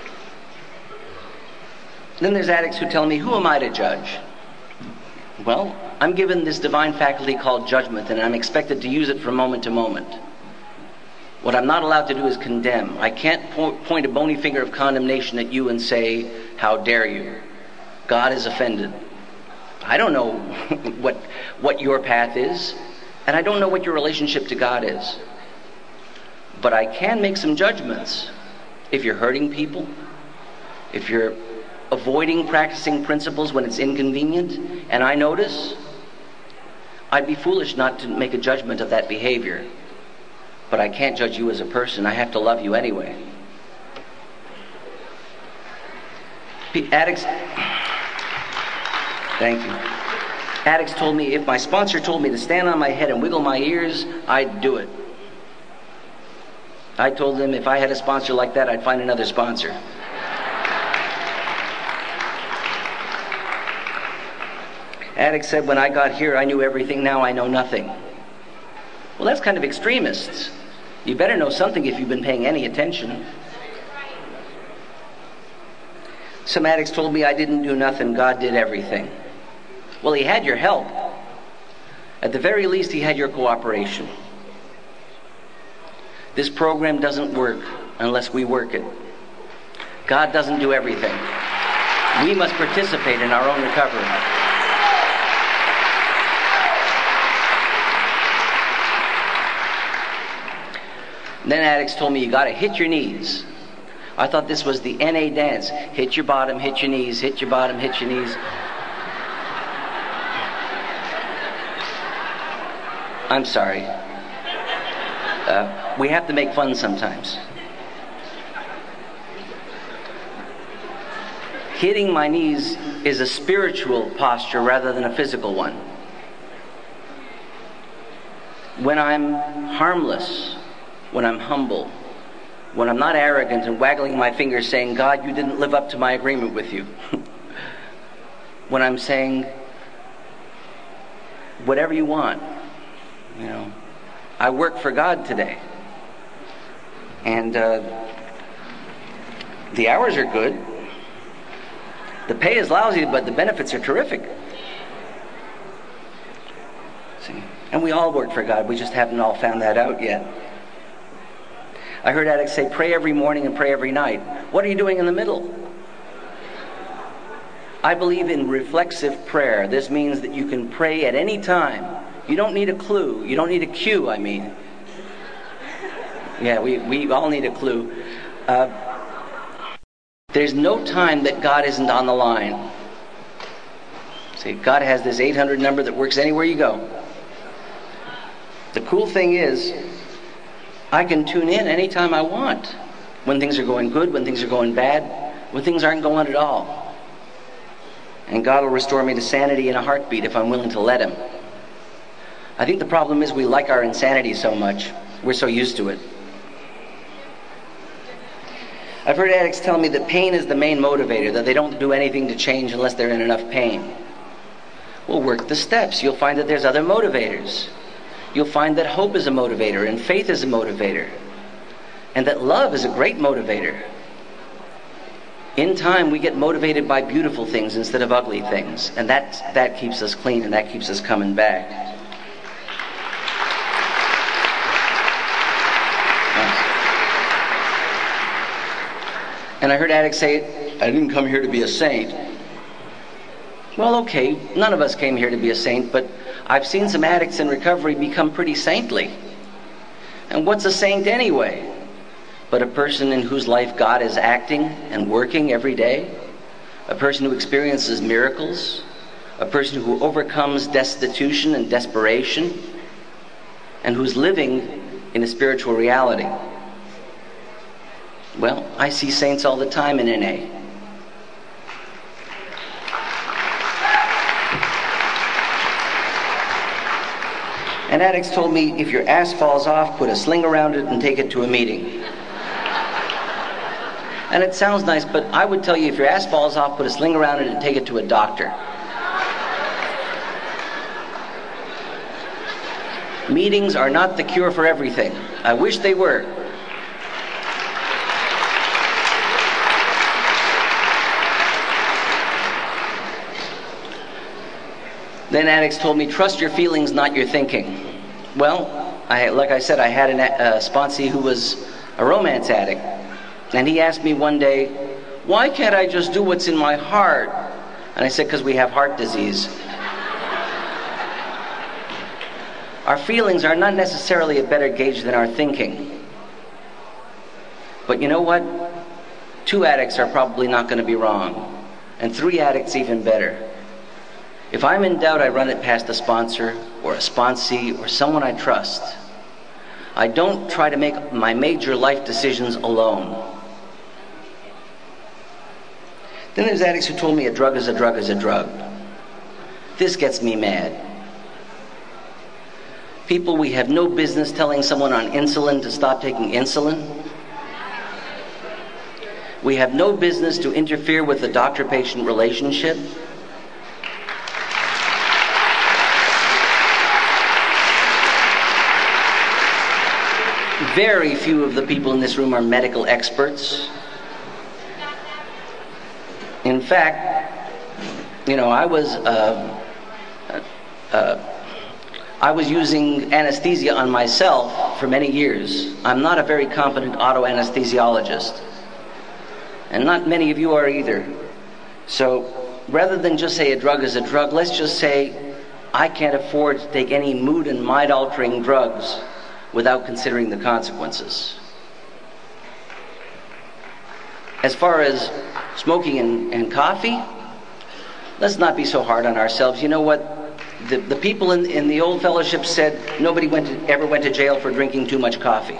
Then there's addicts who tell me, who am I to judge? Well, I'm given this divine faculty called judgment, and I'm expected to use it from moment to moment. What I'm not allowed to do is condemn. I can't point a bony finger of condemnation at you and say, how dare you? God is offended. I don't know what your path is, and I don't know what your relationship to God is. But I can make some judgments. If you're hurting people, if you're avoiding practicing principles when it's inconvenient, and I notice, I'd be foolish not to make a judgment of that behavior. But I can't judge you as a person. I have to love you anyway. Addicts, thank you. Addicts told me if my sponsor told me to stand on my head and wiggle my ears, I'd do it. I told them if I had a sponsor like that, I'd find another sponsor. Addicts said, when I got here, I knew everything. Now I know nothing. Well, that's kind of extremists. You better know something if you've been paying any attention. Some addicts told me I didn't do nothing, God did everything. Well, he had your help. At the very least, he had your cooperation. This program doesn't work unless we work it. God doesn't do everything. We must participate in our own recovery. Then addicts told me you got to hit your knees. I thought this was the NA dance. Hit your bottom, hit your knees, hit your bottom, hit your knees. I'm sorry. We have to make fun sometimes. Hitting my knees is a spiritual posture rather than a physical one. when I'm harmless, when I'm humble, when I'm not arrogant and waggling my fingers saying, God, you didn't live up to my agreement with you. When I'm saying, whatever you want, I work for God today. And the hours are good. The pay is lousy, but the benefits are terrific. See? And we all work for God. We just haven't all found that out yet. I heard addicts say, pray every morning and pray every night. What are you doing in the middle? I believe in reflexive prayer. This means that you can pray at any time. You don't need a clue. You don't need a cue, I mean. Yeah, we all need a clue. There's no time that God isn't on the line. See, God has this 800 number that works anywhere you go. The cool thing is, I can tune in anytime I want. When things are going good, when things are going bad, when things aren't going at all. And God will restore me to sanity in a heartbeat if I'm willing to let Him. I think the problem is we like our insanity so much. We're so used to it. I've heard addicts tell me that pain is the main motivator, that they don't do anything to change unless they're in enough pain. Well, work the steps. You'll find that there's other motivators. You'll find that hope is a motivator, and faith is a motivator, and that love is a great motivator. In time, we get motivated by beautiful things instead of ugly things, and that keeps us clean, and that keeps us coming back. And I heard addicts say, I didn't come here to be a saint. Well, okay, none of us came here to be a saint, but I've seen some addicts in recovery become pretty saintly. And what's a saint anyway? But a person in whose life God is acting and working every day. A person who experiences miracles. A person who overcomes destitution and desperation. And who's living in a spiritual reality. Well, I see saints all the time in NA. And addicts told me, if your ass falls off, put a sling around it and take it to a meeting. And it sounds nice, but I would tell you, if your ass falls off, put a sling around it and take it to a doctor. Meetings are not the cure for everything. I wish they were. Then addicts told me, trust your feelings, not your thinking. Well, like I said, I had a sponsee who was a romance addict. And he asked me one day, why can't I just do what's in my heart? And I said, because we have heart disease. Our feelings are not necessarily a better gauge than our thinking. But you know what? 2 addicts are probably not going to be wrong. And 3 addicts even better. If I'm in doubt, I run it past a sponsor or a sponsee or someone I trust. I don't try to make my major life decisions alone. Then there's addicts who told me a drug is a drug is a drug. This gets me mad. People, we have no business telling someone on insulin to stop taking insulin. We have no business to interfere with the doctor-patient relationship. Very few of the people in this room are medical experts. In fact, I was using anesthesia on myself for many years. I'm not a very competent auto-anesthesiologist. And not many of you are either. So rather than just say a drug is a drug, let's just say I can't afford to take any mood and mind-altering drugs without considering the consequences. As far as smoking and coffee, let's not be so hard on ourselves. You know what? The people in the old fellowship said nobody ever went to jail for drinking too much coffee.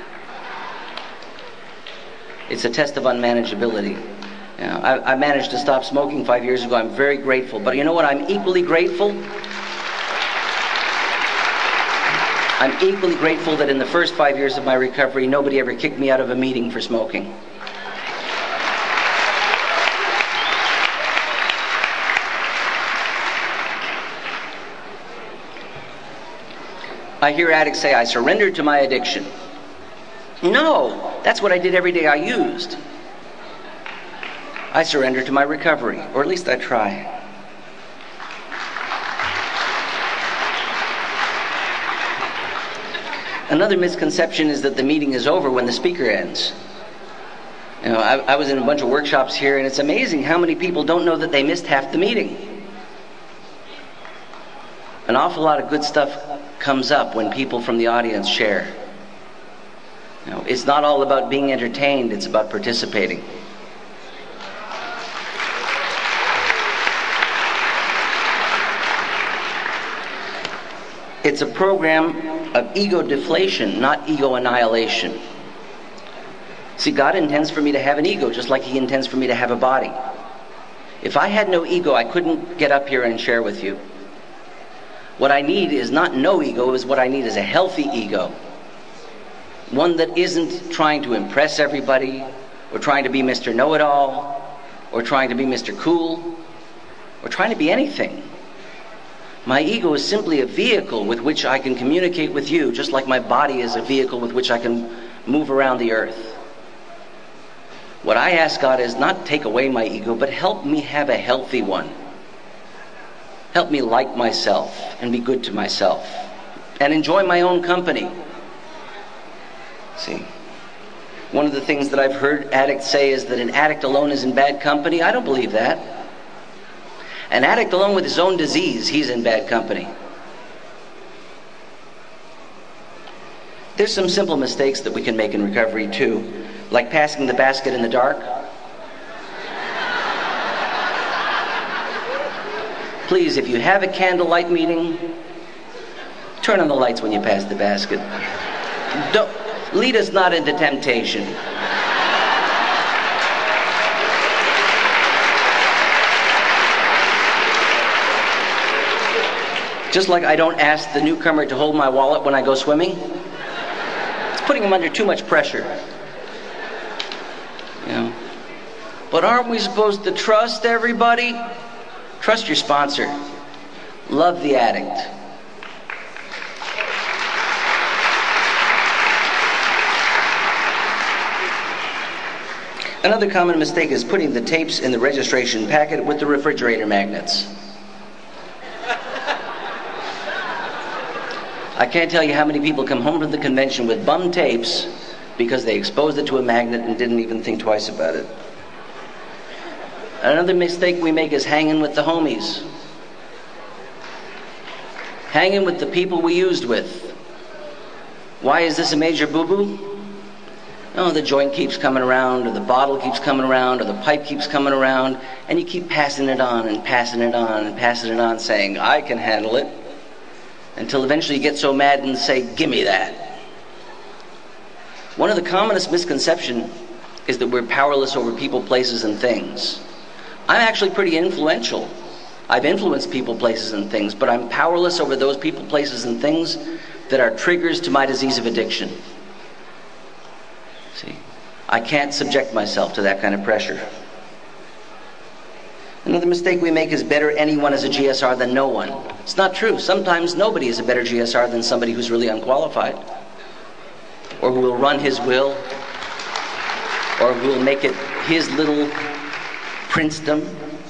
It's a test of unmanageability. I managed to stop smoking 5 years ago. I'm very grateful. But you know what? I'm equally grateful I'm equally grateful that in the first 5 years of my recovery, nobody ever kicked me out of a meeting for smoking. I hear addicts say, I surrendered to my addiction. No, that's what I did every day I used. I surrender to my recovery, or at least I try. Another misconception is that the meeting is over when the speaker ends. You know, I was in a bunch of workshops here, and it's amazing how many people don't know that they missed half the meeting. An awful lot of good stuff comes up when people from the audience share. You know, it's not all about being entertained, it's about participating. It's a program of ego deflation, not ego annihilation. See, God intends for me to have an ego just like He intends for me to have a body. If I had no ego, I couldn't get up here and share with you. What I need is not no ego, is what I need is a healthy ego. One that isn't trying to impress everybody, or trying to be Mr. Know-It-All, or trying to be Mr. Cool, or trying to be anything. My ego is simply a vehicle with which I can communicate with you, just like my body is a vehicle with which I can move around the earth. What I ask God is not take away my ego, but help me have a healthy one. Help me like myself and be good to myself and enjoy my own company. See, one of the things that I've heard addicts say is that an addict alone is in bad company. I don't believe that. An addict alone with his own disease, he's in bad company. There's some simple mistakes that we can make in recovery too, like passing the basket in the dark. Please, if you have a candlelight meeting, turn on the lights when you pass the basket. Don't lead us not into temptation. Just like I don't ask the newcomer to hold my wallet when I go swimming. It's putting him under too much pressure. You know. But aren't we supposed to trust everybody? Trust your sponsor. Love the addict. Another common mistake is putting the tapes in the registration packet with the refrigerator magnets. I can't tell you how many people come home from the convention with bum tapes because they exposed it to a magnet and didn't even think twice about it. Another mistake we make is hanging with the homies. Hanging with the people we used with. Why is this a major boo-boo? Oh, the joint keeps coming around, or the bottle keeps coming around, or the pipe keeps coming around, and you keep passing it on and passing it on and passing it on, saying, I can handle it. Until eventually you get so mad and say, give me that. One of the commonest misconceptions is that we're powerless over people, places, and things. I'm actually pretty influential. I've influenced people, places, and things, but I'm powerless over those people, places, and things that are triggers to my disease of addiction. See, I can't subject myself to that kind of pressure. Another mistake we make is better anyone as a GSR than no one. It's not true. Sometimes nobody is a better GSR than somebody who's really unqualified, or who will run his will, or who will make it his little princedom.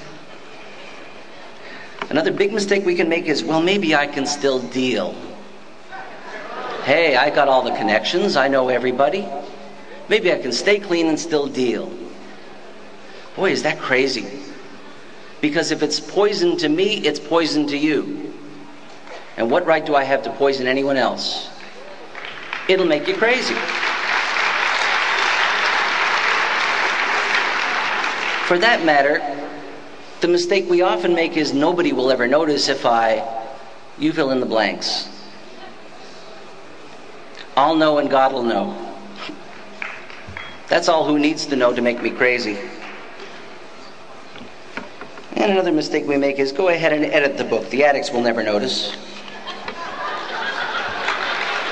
Another big mistake we can make is, well, maybe I can still deal. Hey, I got all the connections. I know everybody. Maybe I can stay clean and still deal. Boy, is that crazy. Because if it's poison to me, it's poison to you. And what right do I have to poison anyone else? It'll make you crazy. For that matter, the mistake we often make is nobody will ever notice if you fill in the blanks. I'll know and God will know. That's all who needs to know to make me crazy. And another mistake we make is go ahead and edit the book. The addicts will never notice.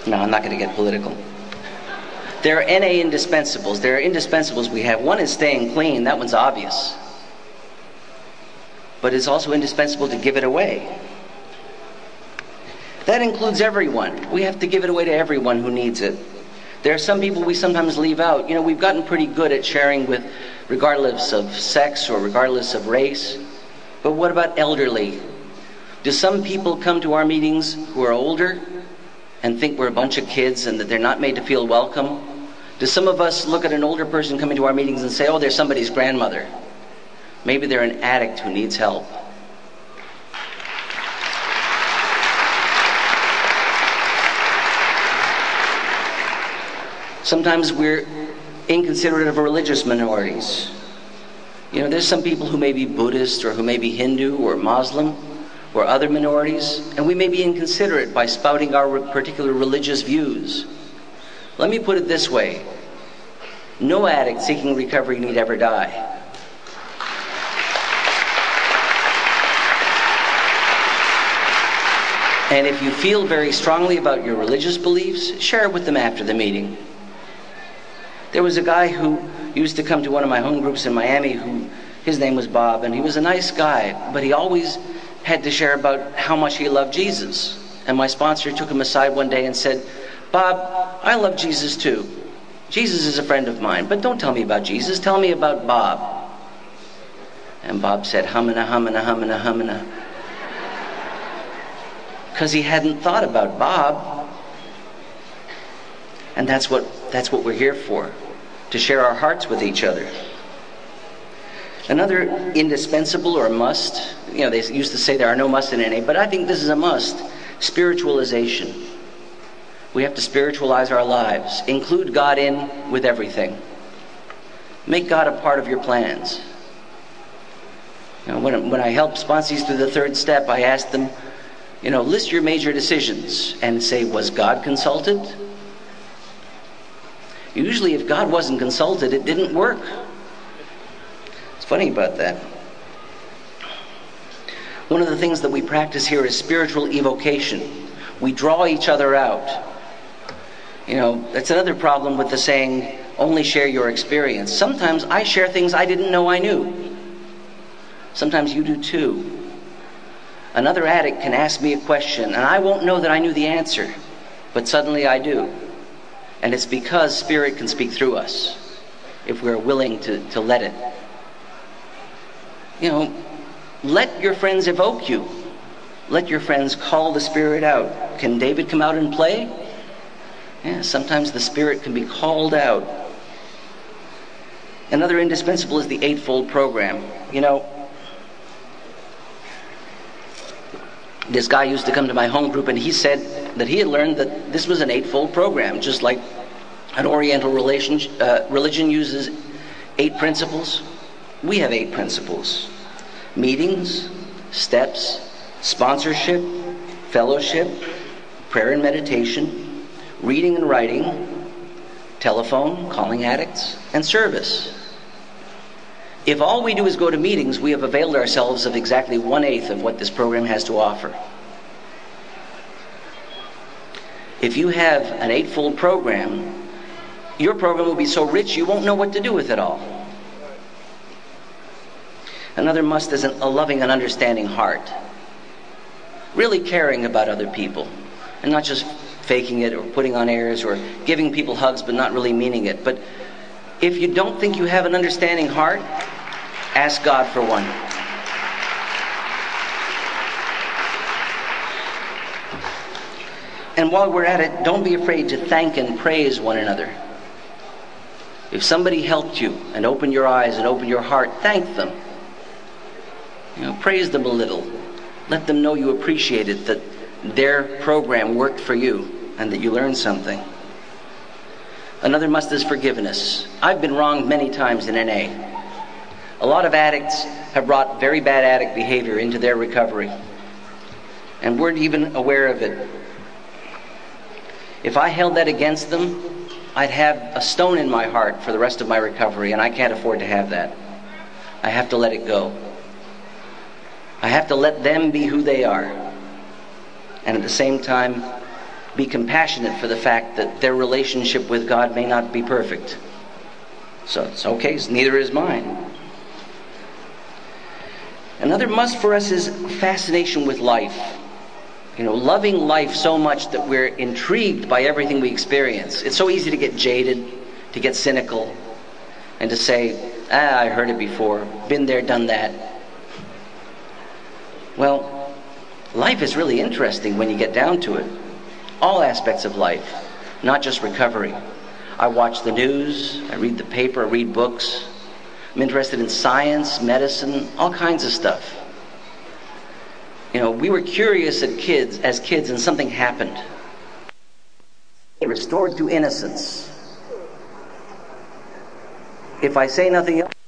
No, I'm not going to get political. There are NA indispensables. There are indispensables we have. One is staying clean. That one's obvious. But it's also indispensable to give it away. That includes everyone. We have to give it away to everyone who needs it. There are some people we sometimes leave out. We've gotten pretty good at sharing with, regardless of sex or regardless of race. But what about elderly? Do some people come to our meetings who are older and think we're a bunch of kids and that they're not made to feel welcome? Do some of us look at an older person coming to our meetings and say, oh, they're somebody's grandmother? Maybe they're an addict who needs help. Sometimes we're inconsiderate of religious minorities. There's some people who may be Buddhist or who may be Hindu or Muslim or other minorities, and we may be inconsiderate by spouting our particular religious views. Let me put it this way. No addict seeking recovery need ever die. And if you feel very strongly about your religious beliefs, share it with them after the meeting. There was a guy who used to come to one of my home groups in Miami his name was Bob, and he was a nice guy, but he always had to share about how much he loved Jesus. And my sponsor took him aside one day and said, Bob, I love Jesus too. Jesus is a friend of mine, but don't tell me about Jesus, tell me about Bob. And Bob said, humana, humana, humana, humana. Because he hadn't thought about Bob. And that's what we're here for, to share our hearts with each other. Another indispensable or must, they used to say there are no musts in NA, but I think this is a must, spiritualization. We have to spiritualize our lives. Include God in with everything. Make God a part of your plans. When I help sponsees through the third step, I ask them, list your major decisions and say, was God consulted? Usually if God wasn't consulted, it didn't work. It's funny about that. One of the things that we practice here is spiritual evocation. We draw each other out. That's another problem with the saying, only share your experience. Sometimes I share things I didn't know I knew. Sometimes you do too. Another addict can ask me a question, and I won't know that I knew the answer, but suddenly I do. And it's because Spirit can speak through us, if we're willing to let it. Let your friends evoke you. Let your friends call the Spirit out. Can David come out and play? Yeah, sometimes the Spirit can be called out. Another indispensable is the Eightfold Program. This guy used to come to my home group, and he said that he had learned that this was an Eightfold Program, just like an Oriental religion uses 8 principles. We have 8 principles. Meetings, steps, sponsorship, fellowship, prayer and meditation, reading and writing, telephone, calling addicts, and service. If all we do is go to meetings, we have availed ourselves of exactly 1/8 of what this program has to offer. If you have an 8-fold program, your program will be so rich you won't know what to do with it all. Another must is a loving and understanding heart. Really caring about other people, and not just faking it or putting on airs or giving people hugs but not really meaning it. But if you don't think you have an understanding heart, ask God for one. And while we're at it, don't be afraid to thank and praise one another. If somebody helped you and opened your eyes and opened your heart, thank them. Praise them a little. Let them know you appreciated that their program worked for you and that you learned something. Another must is forgiveness. I've been wronged many times in NA. A lot of addicts have brought very bad addict behavior into their recovery and weren't even aware of it. If I held that against them, I'd have a stone in my heart for the rest of my recovery, and I can't afford to have that. I have to let it go. I have to let them be who they are, and at the same time be compassionate for the fact that their relationship with God may not be perfect. So it's okay, neither is mine. Another must for us is fascination with life. Loving life so much that we're intrigued by everything we experience. It's so easy to get jaded, to get cynical, and to say, I heard it before, been there, done that. Well, life is really interesting when you get down to it. All aspects of life, not just recovery. I watch the news, I read the paper, I read books. I'm interested in science, medicine, all kinds of stuff. We were curious as kids, and something happened. Restored to innocence. If I say nothing else,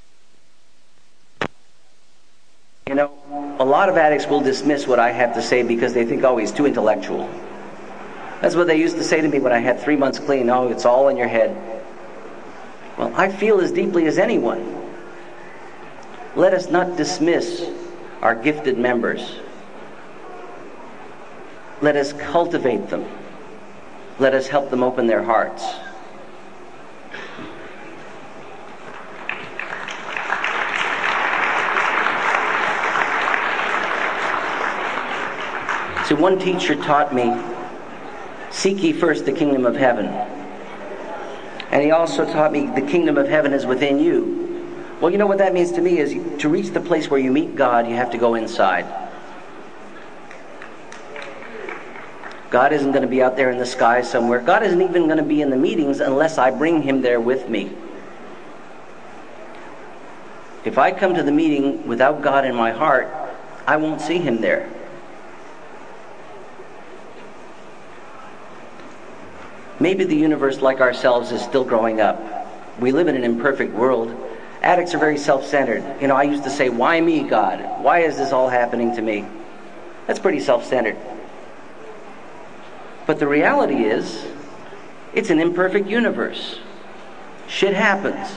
a lot of addicts will dismiss what I have to say because they think, he's too intellectual. That's what they used to say to me when I had 3 months clean. It's all in your head. Well, I feel as deeply as anyone. Let us not dismiss our gifted members. Let us cultivate them. Let us help them open their hearts. So one teacher taught me, seek ye first the kingdom of heaven. And he also taught me the kingdom of heaven is within you. Well, what that means to me is to reach the place where you meet God, you have to go inside. God isn't going to be out there in the sky somewhere. God isn't even going to be in the meetings unless I bring him there with me. If I come to the meeting without God in my heart, I won't see him there. Maybe the universe, like ourselves, is still growing up. We live in an imperfect world. Addicts are very self-centered. I used to say, why me, God? Why is this all happening to me? That's pretty self-centered. But the reality is, it's an imperfect universe. Shit happens.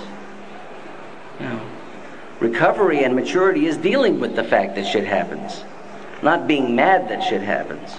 Recovery and maturity is dealing with the fact that shit happens, not being mad that shit happens.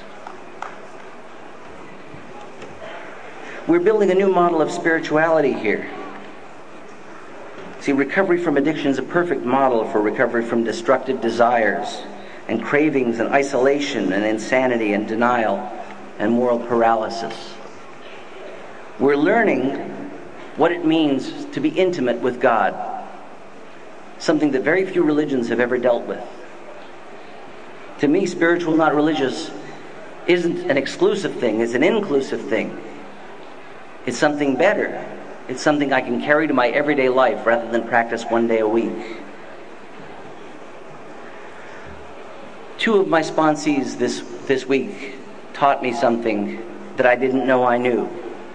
We're building a new model of spirituality here. See, recovery from addiction is a perfect model for recovery from destructive desires and cravings and isolation and insanity and denial and moral paralysis. We're learning what it means to be intimate with God, something that very few religions have ever dealt with. To me, spiritual, not religious, isn't an exclusive thing, it's an inclusive thing. It's something better. It's something I can carry to my everyday life rather than practice one day a week. 2 of my sponsees this week taught me something that I didn't know I knew.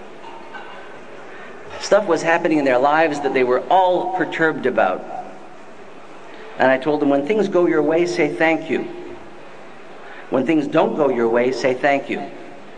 Stuff was happening in their lives that they were all perturbed about. And I told them, when things go your way, say thank you. When things don't go your way, say thank you.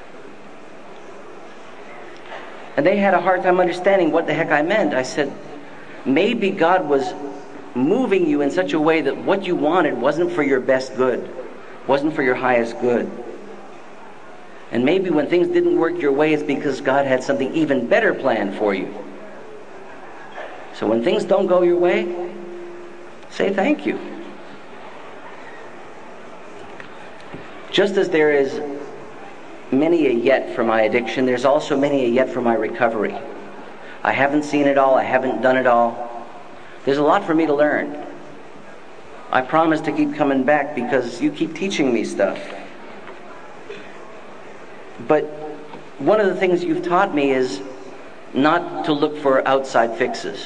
And they had a hard time understanding what the heck I meant. I said, maybe God was moving you in such a way that what you wanted wasn't for your best good, wasn't for your highest good. And maybe when things didn't work your way, it's because God had something even better planned for you. So when things don't go your way, say thank you. Just as there is many a yet for my addiction, there's also many a yet for my recovery. I haven't seen it all. I haven't done it all. There's a lot for me to learn. I promise to keep coming back because you keep teaching me stuff. But one of the things you've taught me is not to look for outside fixes.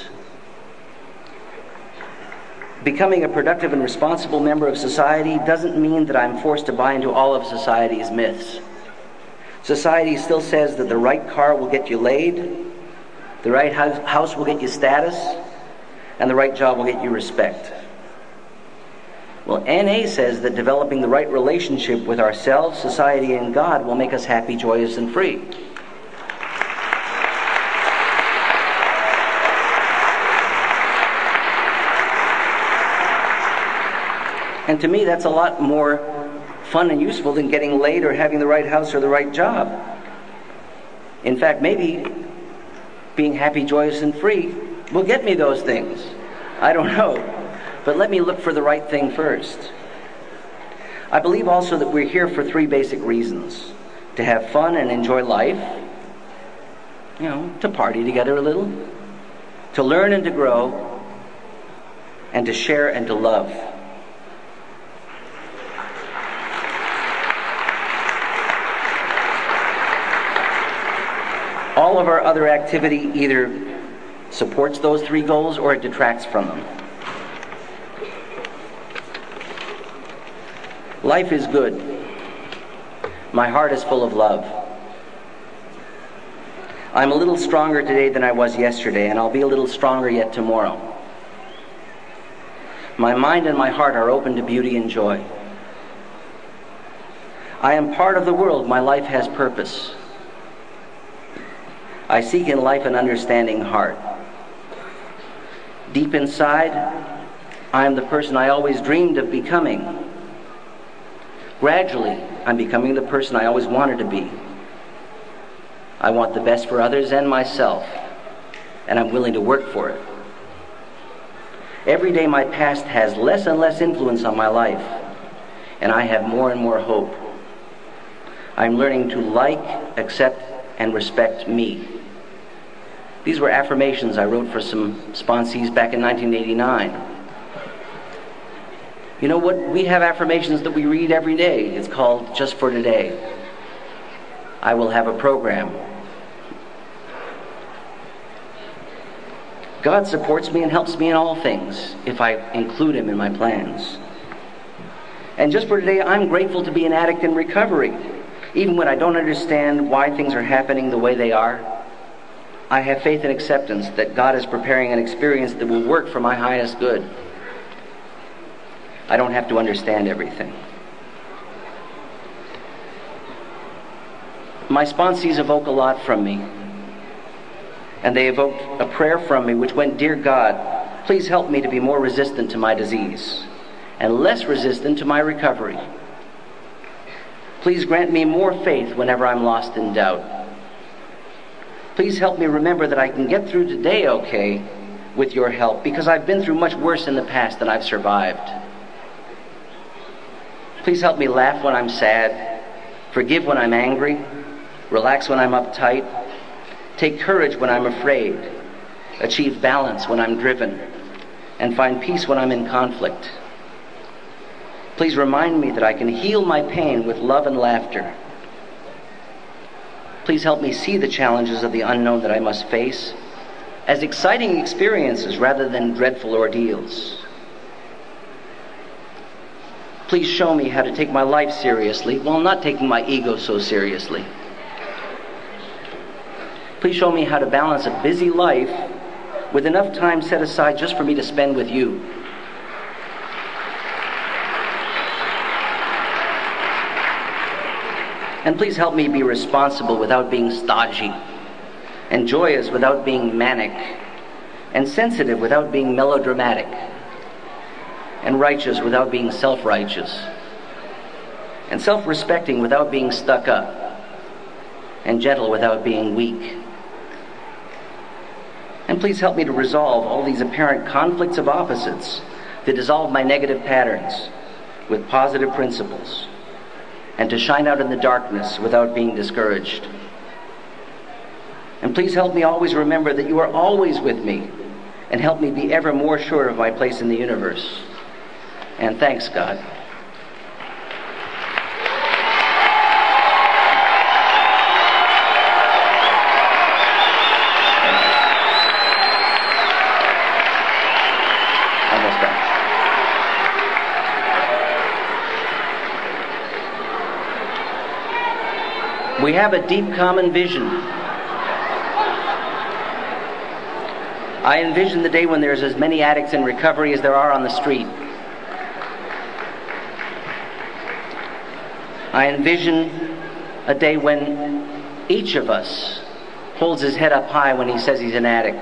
Becoming a productive and responsible member of society doesn't mean that I'm forced to buy into all of society's myths. Society still says that the right car will get you laid, the right house will get you status, and the right job will get you respect. Well, NA says that developing the right relationship with ourselves, society, and God will make us happy, joyous, and free. And to me, that's a lot more fun and useful than getting laid or having the right house or the right job. In fact, maybe being happy, joyous, and free will get me those things. I don't know. But let me look for the right thing first. I believe also that we're here for 3 basic reasons. To have fun and enjoy life. To party together a little. To learn and to grow. And to share and to love. All of our other activity either supports those 3 goals or it detracts from them. Life is good. My heart is full of love. I'm a little stronger today than I was yesterday, and I'll be a little stronger yet tomorrow. My mind and my heart are open to beauty and joy. I am part of the world. My life has purpose. I seek in life an understanding heart. Deep inside, I am the person I always dreamed of becoming. Gradually, I'm becoming the person I always wanted to be. I want the best for others and myself, and I'm willing to work for it. Every day my past has less and less influence on my life, and I have more and more hope. I'm learning to like, accept, and respect me. These were affirmations I wrote for some sponsees back in 1989. You know what? We have affirmations that we read every day. It's called Just for Today. I will have a program. God supports me and helps me in all things if I include Him in my plans. And just for today, I'm grateful to be an addict in recovery. Even when I don't understand why things are happening the way they are, I have faith and acceptance that God is preparing an experience that will work for my highest good. I don't have to understand everything. My sponsees evoke a lot from me. And they evoked a prayer from me which went, "Dear God, please help me to be more resistant to my disease and less resistant to my recovery. Please grant me more faith whenever I'm lost in doubt. Please help me remember that I can get through today okay with your help, because I've been through much worse in the past than I've survived. Please help me laugh when I'm sad, forgive when I'm angry, relax when I'm uptight, take courage when I'm afraid, achieve balance when I'm driven, and find peace when I'm in conflict. Please remind me that I can heal my pain with love and laughter. Please help me see the challenges of the unknown that I must face as exciting experiences rather than dreadful ordeals. Please show me how to take my life seriously while not taking my ego so seriously. Please show me how to balance a busy life with enough time set aside just for me to spend with you. And please help me be responsible without being stodgy, and joyous without being manic, and sensitive without being melodramatic, and righteous without being self-righteous, and self-respecting without being stuck up, and gentle without being weak. And please help me to resolve all these apparent conflicts of opposites, to dissolve my negative patterns with positive principles, and to shine out in the darkness without being discouraged. And please help me always remember that you are always with me, and help me be ever more sure of my place in the universe. And thanks, God. Almost done. We have a deep common vision. I envision the day when there's as many addicts in recovery as there are on the street. I envision a day when each of us holds his head up high when he says he's an addict.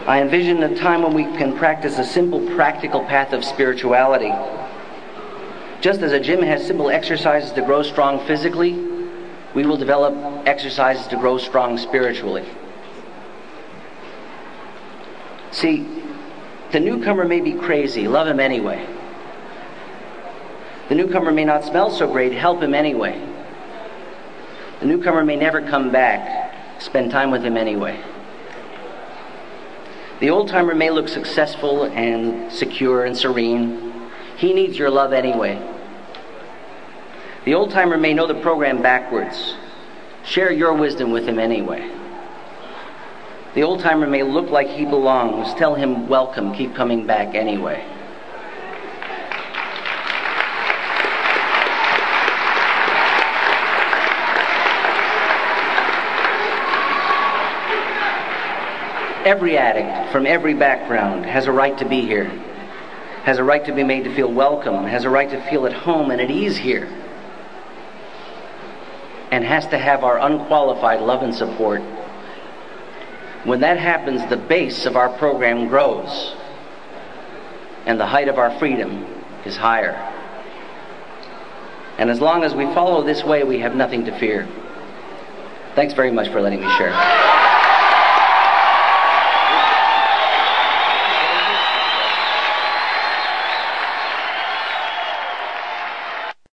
I envision a time when we can practice a simple, practical path of spirituality. Just as a gym has simple exercises to grow strong physically, we will develop exercises to grow strong spiritually. See, the newcomer may be crazy. Love him anyway. The newcomer may not smell so great. Help him anyway. The newcomer may never come back. Spend time with him anyway. The old-timer may look successful and secure and serene. He needs your love anyway. The old-timer may know the program backwards. Share your wisdom with him anyway. The old-timer may look like he belongs. Tell him welcome. Keep coming back anyway. Every addict from every background has a right to be here, has a right to be made to feel welcome, has a right to feel at home and at ease here, and has to have our unqualified love and support. When that happens, the base of our program grows, and the height of our freedom is higher. And as long as we follow this way, we have nothing to fear. Thanks very much for letting me share.